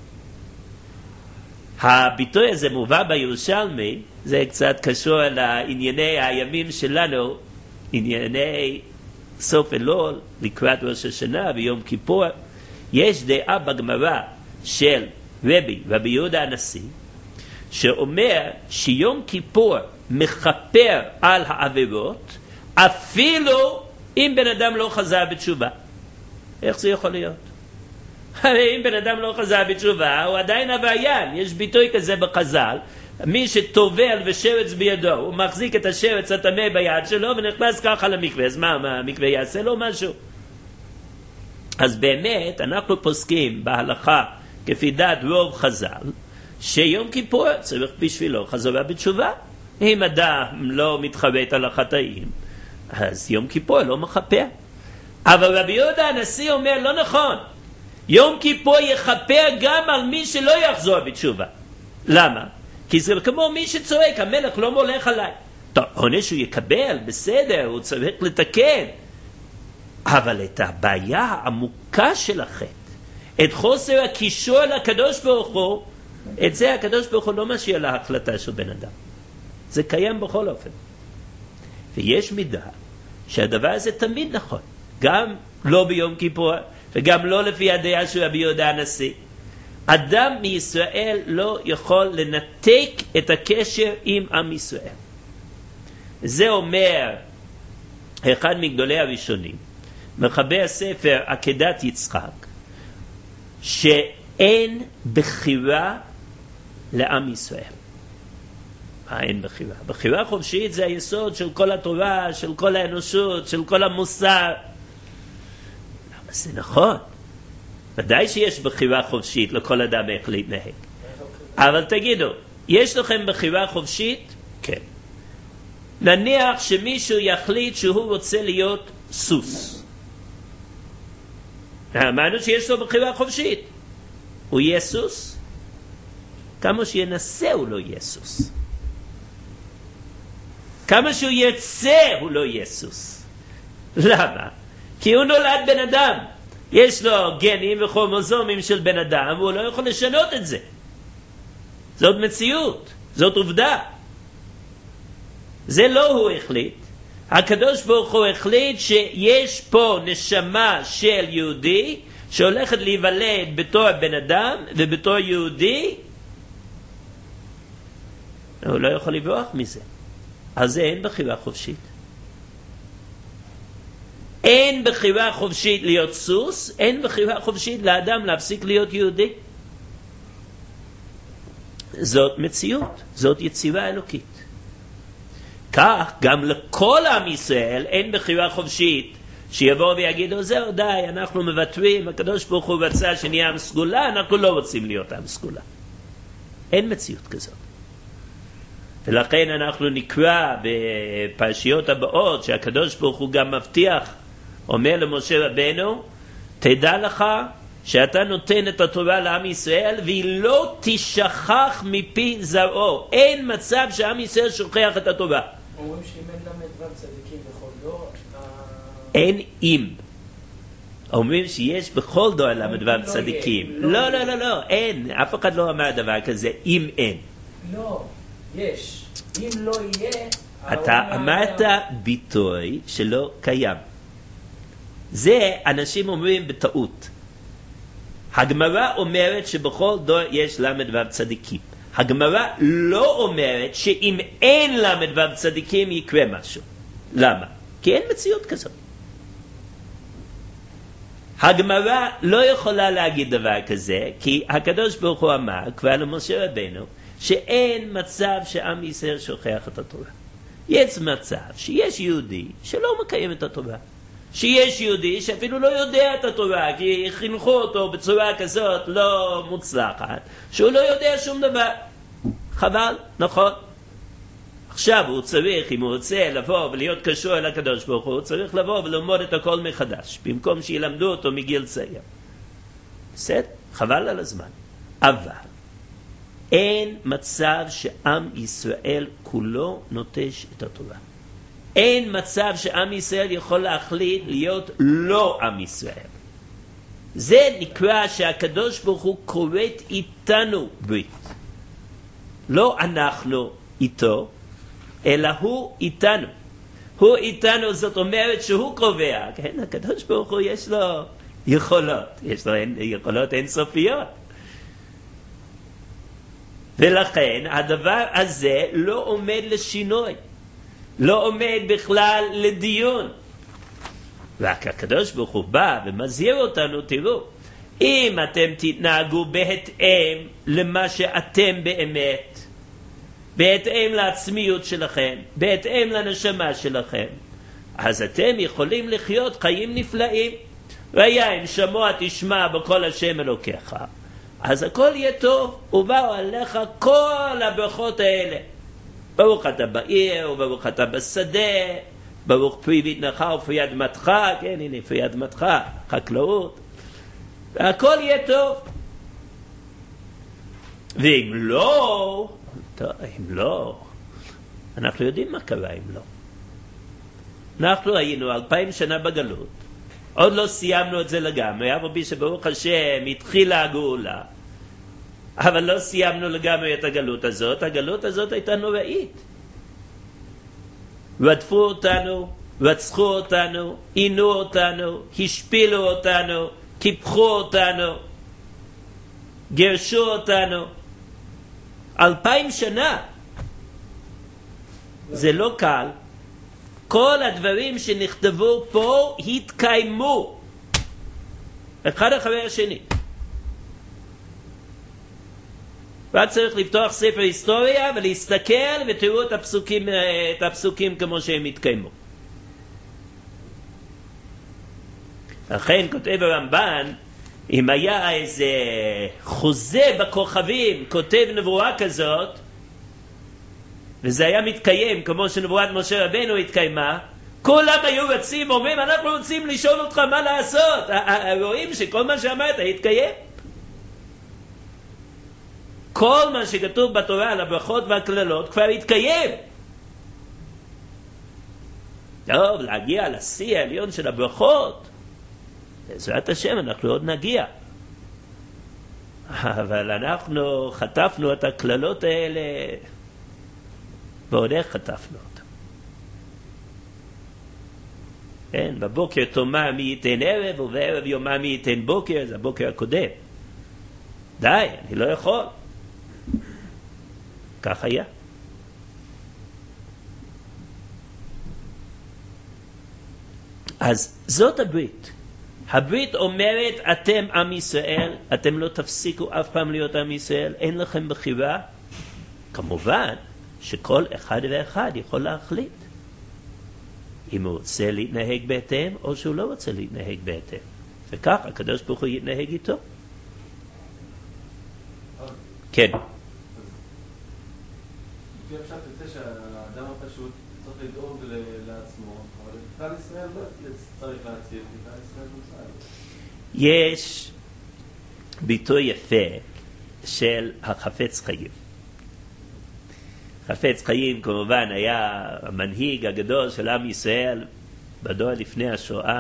[SPEAKER 1] הביטוי הזה מובא בירושלמי, זה קצת קשור לענייני הימים שלנו, ענייני סוף אלול, לקראת ראש השנה ויום כיפור. יש דעה בגמרא של רבי יהודה הנשיא, שאומר שיום כיפור מכפר על העבירות, אפילו אם בן אדם לא חזר בתשובה. איך זה יכול להיות? הרי אם בן אדם לא חזר בתשובה, הוא עדיין עבריין. יש ביטוי כזה בחז"ל, מי שטובל ושרץ בידו, הוא מחזיק את השרץ הטמא ביד שלו ונכנס ככה למקווה. אז מה המקווה יעשה לו משהו? אז באמת אנחנו פוסקים בהלכה כפי דעת רוב חז"ל, שיום כיפור צריך בשבילו חזרה בתשובה. אם אדם לא מתחרט על החטאים, אז יום כיפור לא מכפר. אבל רבי יהודה הנשיא אומר לא נכון, יום כיפור יכפר גם על מי שלא יחזור בתשובה. למה? כי זה כמו מי שצועק, המלך לא מולך עליי. טוב, עונש הוא יקבל, בסדר, הוא צריך לתקן. אבל את הבעיה העמוקה של החטא, את חוסר הקישור לקדוש ברוך הוא, את זה הקדוש ברוך הוא לא משאיר להחלטה של בן אדם. זה קיים בכל אופן. ויש מידה שהדבר הזה תמיד נכון, גם לא ביום כיפור וגם לא לפי הדעה של רבי יהודה הנשיא. אדם מישראל לא יכול לנתק את הקשר עם עם ישראל. זה אומר אחד מגדולי הראשונים, מחבר הספר עקדת יצחק, שאין בחירה לעם ישראל. אין בחירה. בחירה חופשית זה היסוד של כל התורה, של כל האנושות, של כל המוסר. זה נכון. ודאי שיש בחירה חופשית לכל אדם איך להתנהג. אבל תגידו, יש לכם בחירה חופשית? כן. נניח שמישהו יחליט שהוא רוצה להיות סוס. אמרנו שיש לו בחירה חופשית. הוא יהיה סוס? כמה שינסה הוא לא יהיה סוס. כמה שהוא יצא הוא לא יהיה סוס. למה? כי הוא נולד בן אדם. יש לו גנים וכרומוזומים של בן אדם, והוא לא יכול לשנות את זה. זאת מציאות, זאת עובדה. זה לא הוא החליט. הקדוש ברוך הוא החליט שיש פה נשמה של יהודי שהולכת להיוולד בתור בן אדם ובתור יהודי, הוא לא יכול לברוח מזה. אז זה אין בחירה חופשית. אין בחירה חופשית להיות סוס, אין בחירה חופשית לאדם להפסיק להיות יהודי. זאת מציאות, זאת יצירה אלוקית. כך גם לכל עם ישראל אין בחירה חופשית שיבואו ויגידו זהו די, אנחנו מוותרים, הקדוש ברוך הוא רצה שנהיה עם סגולה, אנחנו לא רוצים להיות עם סגולה. אין מציאות כזאת. ולכן אנחנו נקרא בפרשיות הבאות שהקדוש ברוך הוא גם מבטיח, אומר למשה רבנו, תדע לך שאתה נותן את התורה לעם ישראל והיא לא תשכח מפי זרעו. אין מצב שעם ישראל שוכח את התורה.
[SPEAKER 2] אומרים שאם אין למדבר צדיקים בכל דור,
[SPEAKER 1] אין אם. אומרים שיש בכל דור למדבר צדיקים. לא, לא, לא, לא, אין. אף אחד לא אמר דבר כזה, אם אין.
[SPEAKER 2] לא, יש. אם לא יהיה...
[SPEAKER 1] אתה אמרת ביטוי שלא קיים. זה אנשים אומרים בטעות. הגמרא אומרת שבכל דור יש למדבר צדיקים. הגמרא לא אומרת שאם אין למדבר צדיקים יקרה משהו. למה? כי אין מציאות כזאת. הגמרא לא יכולה להגיד דבר כזה, כי הקדוש ברוך הוא אמר כבר למשה רבנו שאין מצב שעם ישראל שוכח את התורה. יש מצב שיש יהודי שלא מקיים את התורה. שיש יהודי שאפילו לא יודע את התורה, כי חינכו אותו בצורה כזאת לא מוצלחת, שהוא לא יודע שום דבר. חבל, נכון. עכשיו הוא צריך, אם הוא רוצה לבוא ולהיות קשור אל הקדוש ברוך הוא, צריך לבוא וללמוד את הכל מחדש, במקום שילמדו אותו מגיל צעיר. בסדר? חבל על הזמן. אבל אין מצב שעם ישראל כולו נוטש את התורה. אין מצב שעם ישראל יכול להחליט להיות לא עם ישראל. זה נקרא שהקדוש ברוך הוא כורת איתנו ברית. לא אנחנו איתו, אלא הוא איתנו. הוא איתנו, זאת אומרת שהוא קובע. כן, הקדוש ברוך הוא יש לו יכולות. יש לו יכולות אינסופיות. ולכן הדבר הזה לא עומד לשינוי, לא עומד בכלל לדיון. רק הקדוש ברוך הוא בא ומזהיר אותנו, תראו, אם אתם תתנהגו בהתאם למה שאתם באמת, בהתאם לעצמיות שלכם, בהתאם לנשמה שלכם, אז אתם יכולים לחיות חיים נפלאים. והיה אם שמוע תשמע בקול השם אלוקיך, אז הכל יהיה טוב, ובאו עליך כל הברכות האלה. ברוך אתה בעיר, וברוך אתה בשדה, ברוך פרי בטנך ופרי אדמתך, כן, הנה פרי אדמתך, חקלאות, והכל יהיה טוב. ואם לא, טוב, אם לא, אנחנו יודעים מה קרה אם לא. אנחנו היינו 2000 שנה בגלות, עוד לא סיימנו את זה לגמרי, אבל שברוך השם התחילה הגאולה, אבל לא סיימנו לגמרי את הגלות הזאת. הגלות הזאת הייתה נוראית. רדפו אותנו, רצחו אותנו, עינו אותנו, השפילו אותנו, קיפחו אותנו, גירשו אותנו. 2000 שנה. זה לא קל. כל הדברים שנכתבו פה התקיימו אחד אחרי השני. ואת צריך לפתוח ספר היסטוריה ולהסתכל ותראו את הפסוקים כמו שהם התקיימו. לכן כותב הרמב"ן, אם היה איזה חוזה בכוכבים כותב נבואה כזאת, וזה היה מתקיים כמו שנבואת משה רבנו התקיימה, כולם היו רצים ואומרים, אנחנו רוצים לשאול אותך מה לעשות. רואים שכל מה שאמרת התקיים. כל מה שכתוב בתורה על הברכות והכללות כבר התקיים. טוב, להגיע לשיא העליון של הברכות, בעזרת השם אנחנו עוד נגיע. אבל אנחנו חטפנו את הכללות האלה, ועוד איך חטפנו אותם. כן, בבוקר תאמר מי ייתן ערב, ובערב יאמר מי ייתן בוקר, זה הבוקר הקודם. די, אני לא יכול. כך היה. אז זאת הברית. הברית אומרת, אתם עם ישראל, אתם לא תפסיקו אף פעם להיות עם ישראל, אין לכם בחירה. כמובן שכל אחד ואחד יכול להחליט אם הוא רוצה להתנהג בהתאם או שהוא לא רוצה להתנהג בהתאם. וכך הקדוש ברוך הוא יתנהג איתו. כן.
[SPEAKER 3] לפי הפשט יוצא שהאדם הפשוט צריך לדאוג לעצמו, אבל כלל ישראל לא צריך להציל, כלל ישראל לא צריך.
[SPEAKER 1] יש ביטוי יפה של החפץ חיים. חפץ חיים כמובן היה המנהיג הגדול של עם ישראל בדור לפני השואה,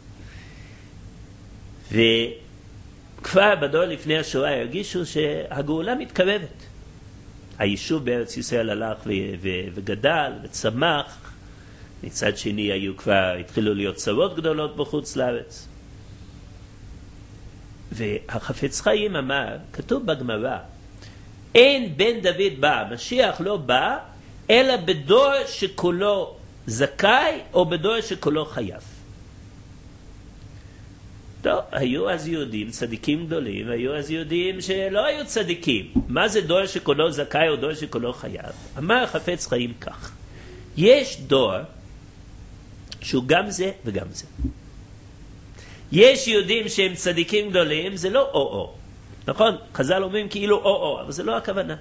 [SPEAKER 1] וכבר בדור לפני השואה הרגישו שהגאולה מתקרבת. היישוב בארץ ישראל הלך וגדל וצמח. מצד שני התחילו להיות צרות גדולות בחוץ לארץ. והחפץ חיים אמר, כתוב בגמרא, אין בן דוד בא, משיח לא בא, אלא בדור שכולו זכאי או בדור שכולו חייב. טוב, היו אז יהודים צדיקים גדולים, היו אז יהודים שלא היו צדיקים. מה זה דור שכולו זכאי או דור שכולו חייב? אמר החפץ חיים כך, יש דור שהוא גם זה וגם זה. יש יהודים שהם צדיקים גדולים, זה לא או-או. נכון? חז"ל אומרים כאילו או-או, אבל זה לא הכוונה.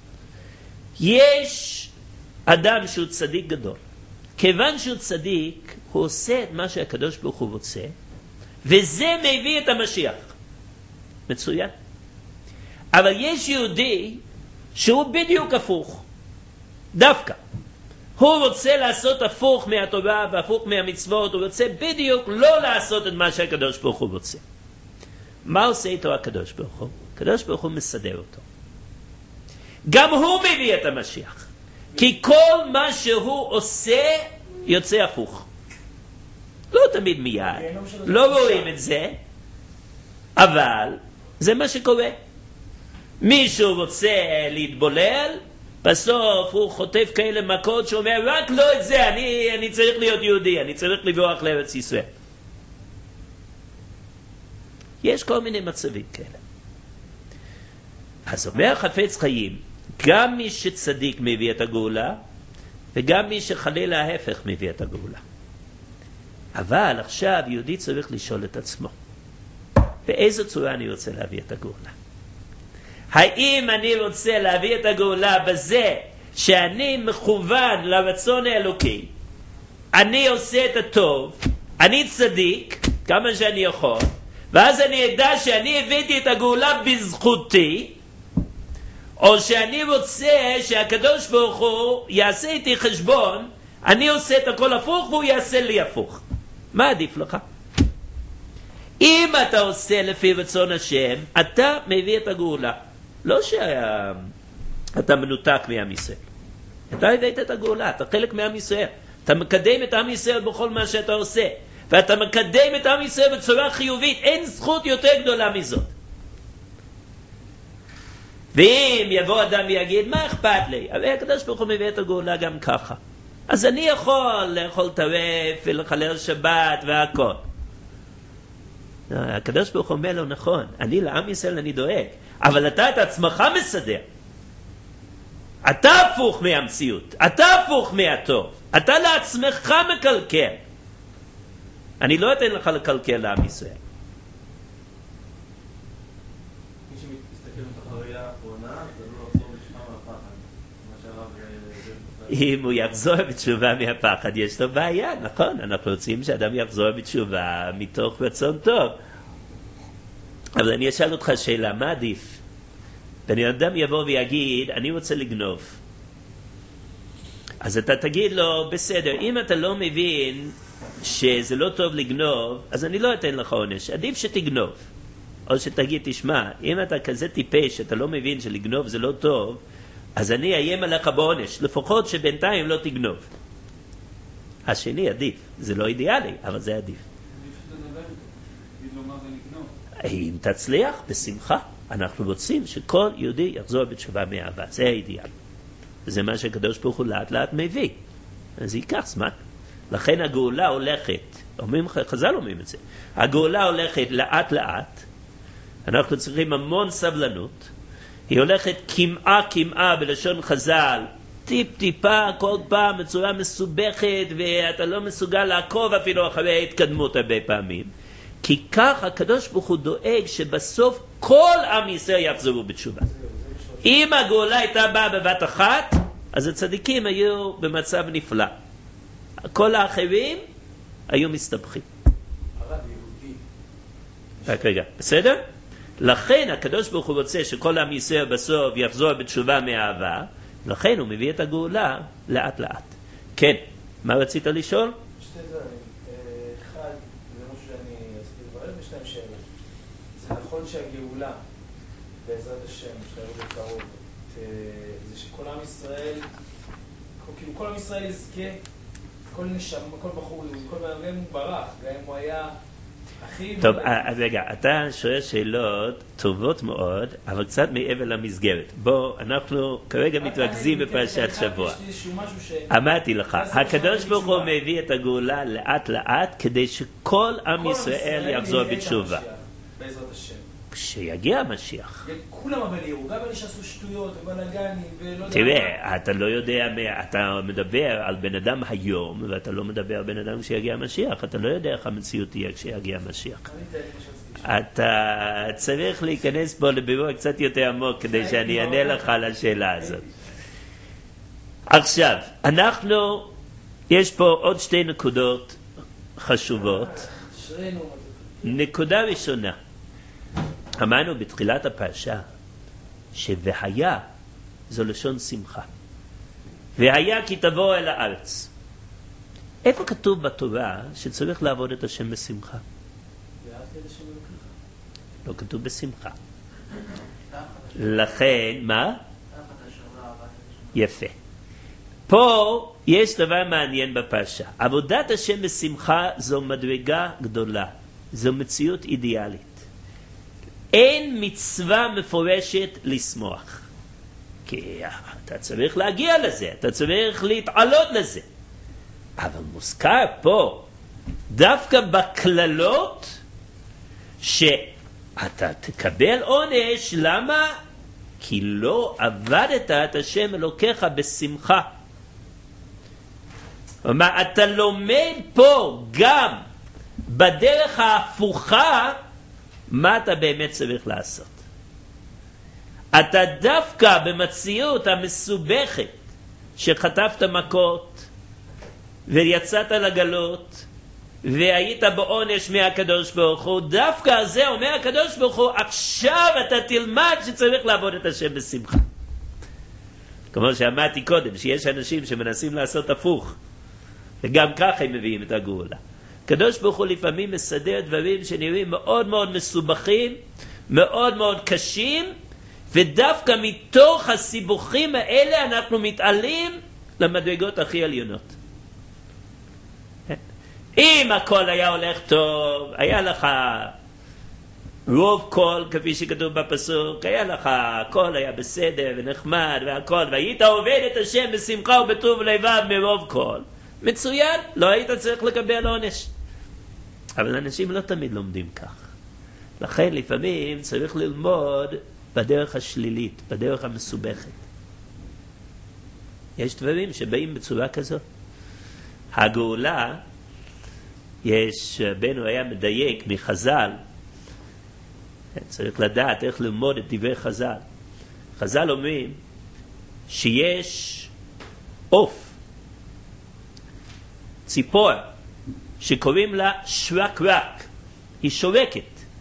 [SPEAKER 1] יש אדם שהוא צדיק גדול. כיוון שהוא צדיק, הוא עושה את מה שהקדוש ברוך הוא רוצה, וזה מביא את המשיח. מצוין. אבל יש יהודי שהוא בדיוק הפוך. דווקא. הוא רוצה לעשות הפוך מהתורה והפוך מהמצוות, הוא רוצה בדיוק לא לעשות את מה שהקדוש ברוך הוא רוצה. מה עושה איתו הקדוש ברוך הוא? הקדוש ברוך הוא מסדר אותו. גם הוא מביא את המשיח. כי כל מה שהוא עושה יוצא הפוך. לא תמיד מיד, לא רואים את זה, אבל זה מה שקורה. מישהו רוצה להתבולל, בסוף הוא חוטף כאלה מכות שאומר, רק לא את זה, אני צריך להיות יהודי, אני צריך לברוח לארץ ישראל. יש כל מיני מצבים כאלה. אז אומר חפץ חיים, גם מי שצדיק מביא את הגאולה, וגם מי שחלילה ההפך מביא את הגאולה. אבל עכשיו יהודי צריך לשאול את עצמו, באיזו צורה אני רוצה להביא את הגאולה? האם אני רוצה להביא את הגאולה בזה שאני מכוון לרצון האלוקי, אני עושה את הטוב, אני צדיק כמה שאני יכול, ואז אני אדע שאני הבאתי את הגאולה בזכותי, או שאני רוצה שהקדוש ברוך הוא יעשה איתי חשבון, אני עושה את הכל הפוך והוא יעשה לי הפוך. מה עדיף לך? אם אתה עושה לפי רצון השם, אתה מביא את הגאולה. לא שאתה מנותק מעם ישראל. אתה הבאת את הגאולה, אתה חלק מעם ישראל. אתה מקדם את עם ישראל בכל מה שאתה עושה. ואתה מקדם את עם ישראל בצורה חיובית. אין זכות יותר גדולה מזאת. ואם יבוא אדם ויגיד, מה אכפת לי? אבל הקדוש ברוך הוא מביא את הגאולה גם ככה. אז אני יכול לאכול טרף ולחלל שבת והכל. הקדוש ברוך הוא אומר לו, נכון, אני לעם ישראל אני דואג, אבל אתה את עצמך מסדר. אתה הפוך מהמציאות, אתה הפוך מהטוב, אתה לעצמך מקלקל. אני לא אתן לך לקלקל לעם ישראל.
[SPEAKER 3] מי שמסתכל את החוויה האחרונה, זה לא לחזור לשמה מהפחד. מה שהרב...
[SPEAKER 1] אם הוא יחזור בתשובה מהפחד, יש לו בעיה, נכון? אנחנו רוצים שאדם יחזור בתשובה מתוך רצון טוב. אבל אני אשאל אותך שאלה, מה עדיף? בני אדם יבוא ויגיד, אני רוצה לגנוב. אז אתה תגיד לו, בסדר, אם אתה לא מבין שזה לא טוב לגנוב, אז אני לא אתן לך עונש, עדיף שתגנוב. או שתגיד, תשמע, אם אתה כזה טיפש, שאתה לא מבין שלגנוב זה לא טוב, אז אני איים עליך בעונש, לפחות שבינתיים לא תגנוב. השני עדיף, זה לא אידיאלי, אבל זה עדיף. אם תצליח, בשמחה. אנחנו רוצים שכל יהודי יחזור בתשובה מאהבה, זה האידיאל. זה מה שהקדוש ברוך הוא לאט לאט מביא. אז זה ייקח זמן. לכן הגאולה הולכת, חז"ל אומרים את זה, הגאולה הולכת לאט לאט, אנחנו צריכים המון סבלנות, היא הולכת כמעה בלשון חז"ל, טיפה כל פעם בצורה מסובכת, ואתה לא מסוגל לעקוב אפילו אחרי ההתקדמות הרבה פעמים, כי כך הקדוש ברוך הוא דואג שבסוף כל עם ישראל יחזרו בתשובה. אם הגאולה הייתה באה בבת אחת, אז הצדיקים היו במצב נפלא. כל האחרים היו מסתבכים. רק רגע, בסדר? לכן הקדוש ברוך הוא רוצה שכל עם ישראל בסוף יחזור בתשובה מאהבה, לכן הוא מביא את הגאולה לאט לאט. כן, מה רצית לשאול?
[SPEAKER 2] שתי דברים. אחד, זה משהו שאני אסביר דברים, ושתיים שאלות. זה נכון שהגאולה, בעזרת השם, שהרבה בקרוב, זה שכל עם ישראל, כאילו כל עם ישראל יזכה, כל נשם, כל בחור, כל בן הוא ברח, גם אם הוא היה הכי...
[SPEAKER 1] טוב, אז רגע, אתה שואל שאלות טובות מאוד, אבל קצת מעבר למסגרת. בוא, אנחנו כרגע מתרכזים בפרשת שבוע. אמרתי לך, הקדוש ברוך הוא מביא את הגאולה לאט לאט, כדי שכל עם ישראל יחזור בתשובה.
[SPEAKER 2] בעזרת השם.
[SPEAKER 1] כשיגיע המשיח.
[SPEAKER 2] כולם אבל יראו, גם אלה שעשו שטויות ובלגנים ולא יודע...
[SPEAKER 1] תראה, אתה לא יודע, אתה מדבר על בן אדם היום, ואתה לא מדבר על בן אדם כשיגיע המשיח. אתה לא יודע איך המציאות תהיה כשיגיע המשיח. אתה צריך להיכנס פה לבירור קצת יותר עמוק, כדי שאני אענה לך על השאלה הזאת. עכשיו, יש פה עוד שתי נקודות חשובות. נקודה ראשונה. אמרנו בתחילת הפרשה ש"והיה" זו לשון שמחה. והיה כי תבוא אל הארץ. איפה כתוב בתורה שצריך לעבוד את השם בשמחה? לא כתוב בשמחה. לכן, מה? יפה. פה יש דבר מעניין בפרשה. עבודת השם בשמחה זו מדרגה גדולה. זו מציאות אידיאלית. אין מצווה מפורשת לשמוח. כי אתה צריך להגיע לזה, אתה צריך להתעלות לזה. אבל מוזכר פה, דווקא בכללות, שאתה תקבל עונש. למה? כי לא עבדת את השם אלוקיך בשמחה. כלומר, אתה לומד פה גם בדרך ההפוכה מה אתה באמת צריך לעשות. אתה דווקא במציאות המסובכת שחטפת מכות ויצאת לגלות והיית בעונש מהקדוש ברוך הוא, דווקא על זה אומר הקדוש ברוך הוא, עכשיו אתה תלמד שצריך לעבוד את השם בשמחה. כמו שאמרתי קודם, שיש אנשים שמנסים לעשות הפוך, וגם ככה הם מביאים את הגאולה. הקדוש ברוך הוא לפעמים מסדר דברים שנראים מאוד מאוד מסובכים, מאוד מאוד קשים, ודווקא מתוך הסיבוכים האלה אנחנו מתעלים למדרגות הכי עליונות. אם הכל היה הולך טוב, היה לך רוב כל, כפי שכתוב בפסוק, היה לך, הכל היה בסדר ונחמד והכל, והיית עובד את השם בשמחה ובטוב לבב מרוב כל, מצוין, לא היית צריך לקבל עונש. אבל אנשים לא תמיד לומדים כך. לכן לפעמים צריך ללמוד בדרך השלילית, בדרך המסובכת. יש דברים שבאים בצורה כזאת. הגאולה, בנו היה מדייק מחז"ל, צריך לדעת איך ללמוד את דברי חז"ל. חז"ל אומרים שיש עוף, ציפור, שקוראים לה שרקרק, היא שורקת,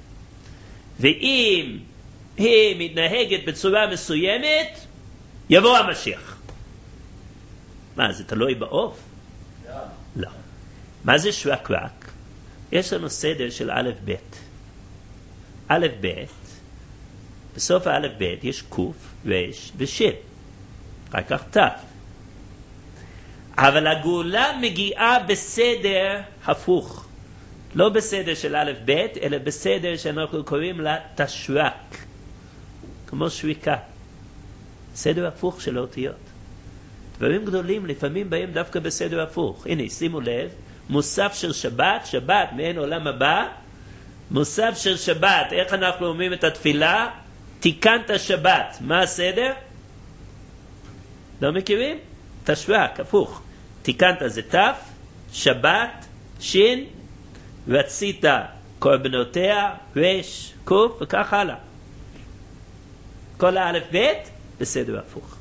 [SPEAKER 1] ואם היא מתנהגת בצורה מסוימת יבוא המשיח. מה, זה תלוי בעוף? לא. מה זה שרקרק? יש לנו סדר של א' ב'. א' ב', בסוף הא' ב' יש קוף, רש ושם, אחר כך ת'. אבל הגאולה מגיעה בסדר הפוך, לא בסדר של א' ב', אלא בסדר שאנחנו קוראים לה תשרק, כמו שריקה, סדר הפוך של אותיות. דברים גדולים לפעמים באים דווקא בסדר הפוך. הנה, שימו לב, מוסף של שבת, שבת מעין עולם הבא, מוסף של שבת, איך אנחנו אומרים את התפילה? תיקנת שבת. מה הסדר? לא מכירים? תשרק, הפוך. תיקנת זה תף, שבת, שין, רצית קורבנותיה, רש, קוף, וכך הלאה. כל האלף בית בסדר הפוך.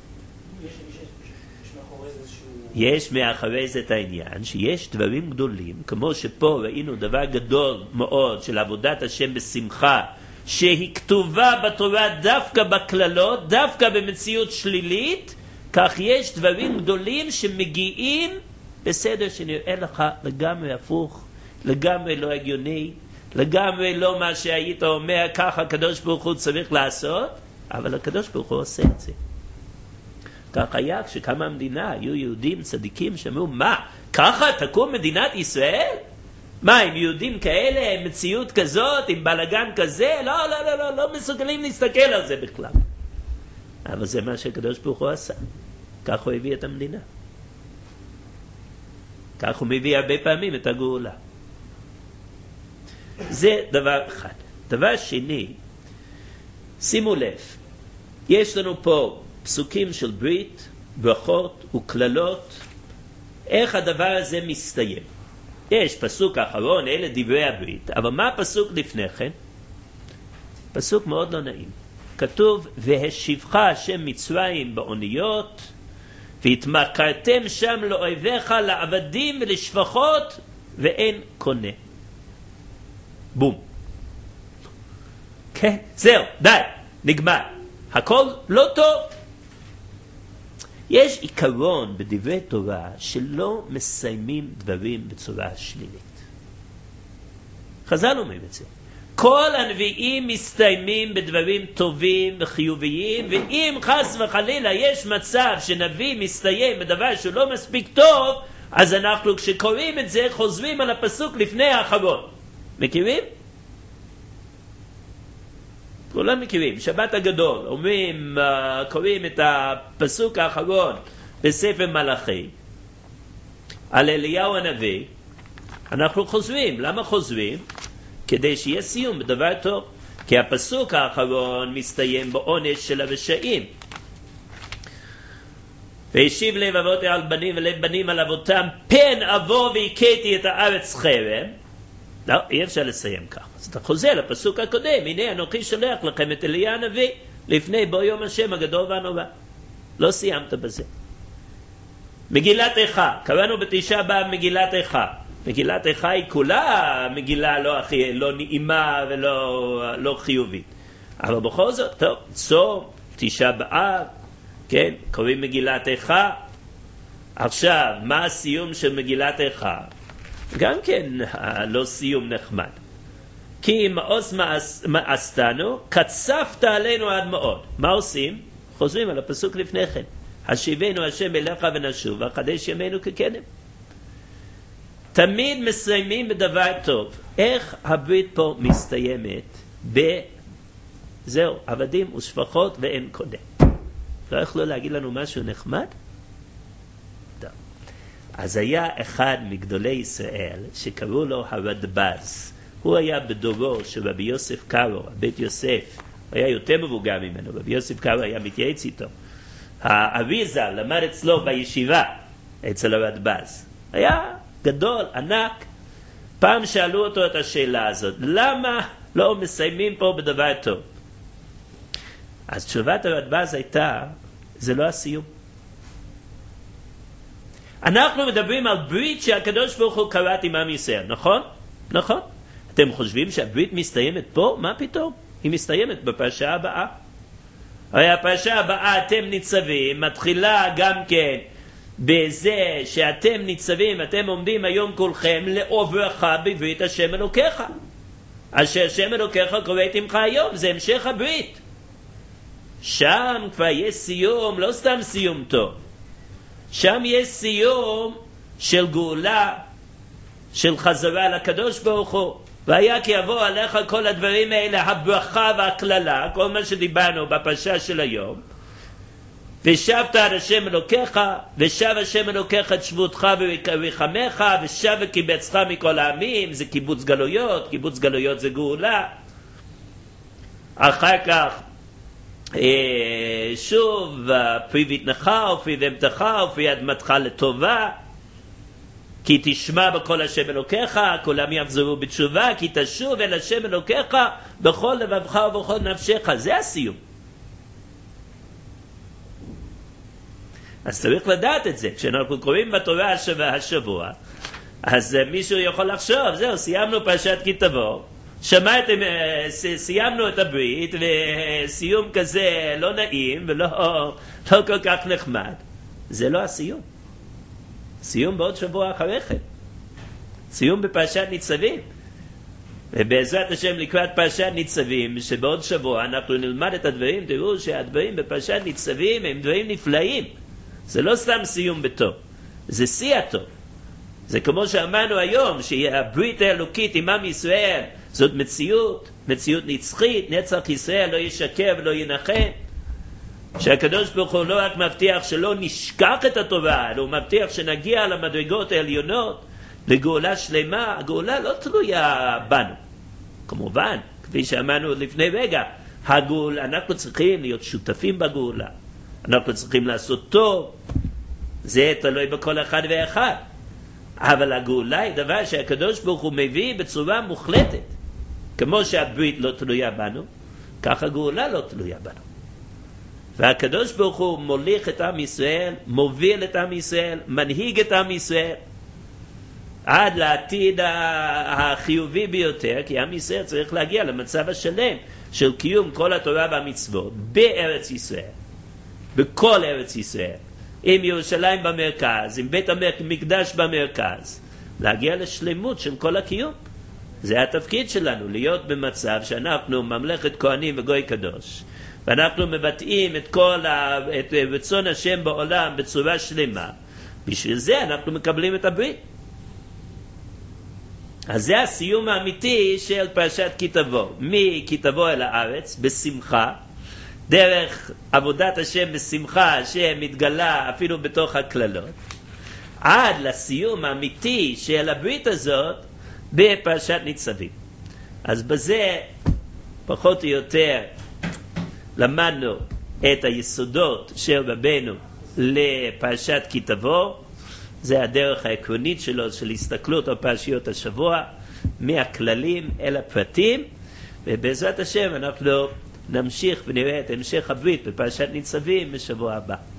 [SPEAKER 1] יש מאחורי זה את העניין שיש דברים גדולים, כמו שפה ראינו דבר גדול מאוד של עבודת השם בשמחה, שהיא כתובה בתורה דווקא בכללות, דווקא במציאות שלילית, כך יש דברים גדולים שמגיעים בסדר שנראה לך לגמרי הפוך, לגמרי לא הגיוני, לגמרי לא מה שהיית אומר, ככה הקדוש ברוך הוא צריך לעשות, אבל הקדוש ברוך הוא עושה את זה. כך היה כשקמה המדינה, היו יהודים צדיקים שאמרו, מה, ככה תקום מדינת ישראל? מה, עם יהודים כאלה, עם מציאות כזאת, עם בלגן כזה? לא, לא, לא, לא, לא מסוגלים להסתכל על זה בכלל. אבל זה מה שהקדוש ברוך הוא עשה. כך הוא הביא את המדינה. כך הוא מביא הרבה פעמים את הגאולה. זה דבר אחד. דבר שני, שימו לב, יש לנו פה פסוקים של ברית, ברכות וכללות, איך הדבר הזה מסתיים. יש פסוק האחרון, אלה דברי הברית, אבל מה הפסוק לפני כן? פסוק מאוד לא נעים. כתוב, והשיבך השם מצרים באוניות, והתמכרתם שם לאויביך, לעבדים ולשפחות, ואין קונה. בום. כן, זהו, די, נגמר. הכל לא טוב. יש עיקרון בדברי תורה שלא מסיימים דברים בצורה שלילית. חז"ל אומרים את זה. כל הנביאים מסתיימים בדברים טובים וחיוביים, ואם חס וחלילה יש מצב שנביא מסתיים בדבר שהוא לא מספיק טוב, אז אנחנו כשקוראים את זה חוזרים על הפסוק לפני האחרון. מכירים? כולם מכירים, שבת הגדול, אומרים, קוראים את הפסוק האחרון בספר מלאכי, על אליהו הנביא, אנחנו חוזרים. למה חוזרים? כדי שיהיה סיום בדבר טוב. כי הפסוק האחרון מסתיים בעונש של הרשעים. והשיב לב אבות על בנים ולב בנים על אבותם, פן אבוא והכיתי את הארץ חרם. לא, אי אפשר לסיים כך. אז אתה חוזר לפסוק הקודם, הנה אנוכי שולח לכם את אליה הנביא, לפני בוא יום השם הגדול והנורא. לא סיימת בזה. מגילת איכה, קראנו בתשעה באב מגילת איכה. מגילת איכה היא כולה מגילה לא נעימה ולא חיובית. אבל בכל זאת, טוב, צום, תשעה באב, כן, קוראים מגילת איכה. עכשיו, מה הסיום של מגילת איכה? גם כן לא סיום נחמד. כי מעוז מעשתנו, קצפת עלינו עד מאוד. מה עושים? חוזרים על הפסוק לפני כן. השיבנו השם אליך ונשוב, וחדש ימינו כקדם. תמיד מסיימים בדבר טוב. איך הברית פה מסתיימת? זהו, עבדים ושפחות ואין קודם. לא יכלו להגיד לנו משהו נחמד? טוב. אז היה אחד מגדולי ישראל שקראו לו הרדב"ז. הוא היה בדורו של רבי יוסף קארו, בית יוסף. הוא היה יותר מבוגר ממנו, רבי יוסף קארו היה מתייעץ איתו. האריזה למד אצלו בישיבה, אצל הרדב"ז. היה גדול, ענק. פעם שאלו אותו את השאלה הזאת, למה לא מסיימים פה בדבר טוב? אז תשובת הרדב"ז הייתה, זה לא הסיום. אנחנו מדברים על ברית שהקדוש ברוך הוא כרת עם עם ישראל, נכון? נכון. אתם חושבים שהברית מסתיימת פה? מה פתאום? היא מסתיימת בפרשה הבאה. הרי הפרשה הבאה, אתם ניצבים, מתחילה גם כן בזה שאתם ניצבים, אתם עומדים היום כולכם לעוברך בברית השם אלוקיך. אשר השם אלוקיך קוראת עמך היום, זה המשך הברית. שם כבר יש סיום, לא סתם סיום טוב. שם יש סיום של גאולה, של חזרה לקדוש ברוך הוא. והיה כי יבוא עליך כל הדברים האלה, הברכה והכללה, כל מה שדיברנו בפרשה של היום. ושבת על השם אלוקיך, ושב השם אלוקיך את שבותך ורחמך, ושב וקיבצך מכל העמים, זה קיבוץ גלויות, קיבוץ גלויות זה גאולה. אחר כך, שוב, פרי בטנך ופרי בהמתך ופרי אדמתך לטובה, כי תשמע בכל השם אלוקיך, כולם יחזרו בתשובה, כי תשוב אל השם אלוקיך בכל לבבך ובכל נפשך. זה הסיום. אז צריך לדעת את זה. כשאנחנו קוראים בתורה השבוע, אז מישהו יכול לחשוב, זהו, סיימנו פרשת כי תבוא, שמעתם, סיימנו את הברית, וסיום כזה לא נעים ולא כל כך נחמד. זה לא הסיום. סיום בעוד שבוע אחרי כן. סיום בפרשת ניצבים. ובעזרת השם לקראת פרשת ניצבים, שבעוד שבוע אנחנו נלמד את הדברים, תראו שהדברים בפרשת ניצבים הם דברים נפלאים. זה לא סתם סיום בטוב, זה שיא הטוב. זה כמו שאמרנו היום, שהברית האלוקית עם עם ישראל, זאת מציאות נצחית, נצח ישראל לא ישקר ולא ינחם. שהקדוש ברוך הוא לא רק מבטיח שלא נשכח את התורה, אלא הוא מבטיח שנגיע למדרגות העליונות, לגאולה שלמה. הגאולה לא תלויה בנו. כמובן, כפי שאמרנו לפני רגע, אנחנו צריכים להיות שותפים בגאולה. אנחנו צריכים לעשות טוב. זה תלוי בכל אחד ואחד. אבל הגאולה היא דבר שהקדוש ברוך הוא מביא בצורה מוחלטת. כמו שהברית לא תלויה בנו, כך הגאולה לא תלויה בנו. והקדוש ברוך הוא מוליך את עם ישראל, מוביל את עם ישראל, מנהיג את עם ישראל, עד לעתיד החיובי ביותר, כי עם ישראל צריך להגיע למצב השלם של קיום כל התורה והמצוות בארץ ישראל, בכל ארץ ישראל, עם ירושלים במרכז, עם בית המקדש במרכז, להגיע לשלמות של כל הקיום. זה התפקיד שלנו, להיות במצב שאנחנו ממלכת כהנים וגוי קדוש, ואנחנו מבטאים את רצון השם בעולם בצורה שלמה. בשביל זה אנחנו מקבלים את הברית. אז זה הסיום האמיתי של פרשת כי תבוא. מכי תבוא אל הארץ בשמחה, דרך עבודת השם בשמחה שמתגלה אפילו בתוך הכללות, עד לסיום האמיתי של הברית הזאת בפרשת ניצבים. אז בזה פחות או יותר למדנו את היסודות של רבנו לפרשת כי תבוא. זה הדרך העקרונית שלו של הסתכלות על פרשיות השבוע, מהכללים אל הפרטים, ובעזרת השם אנחנו נמשיך ונראה את המשך הברית בפרשת ניצבים בשבוע הבא.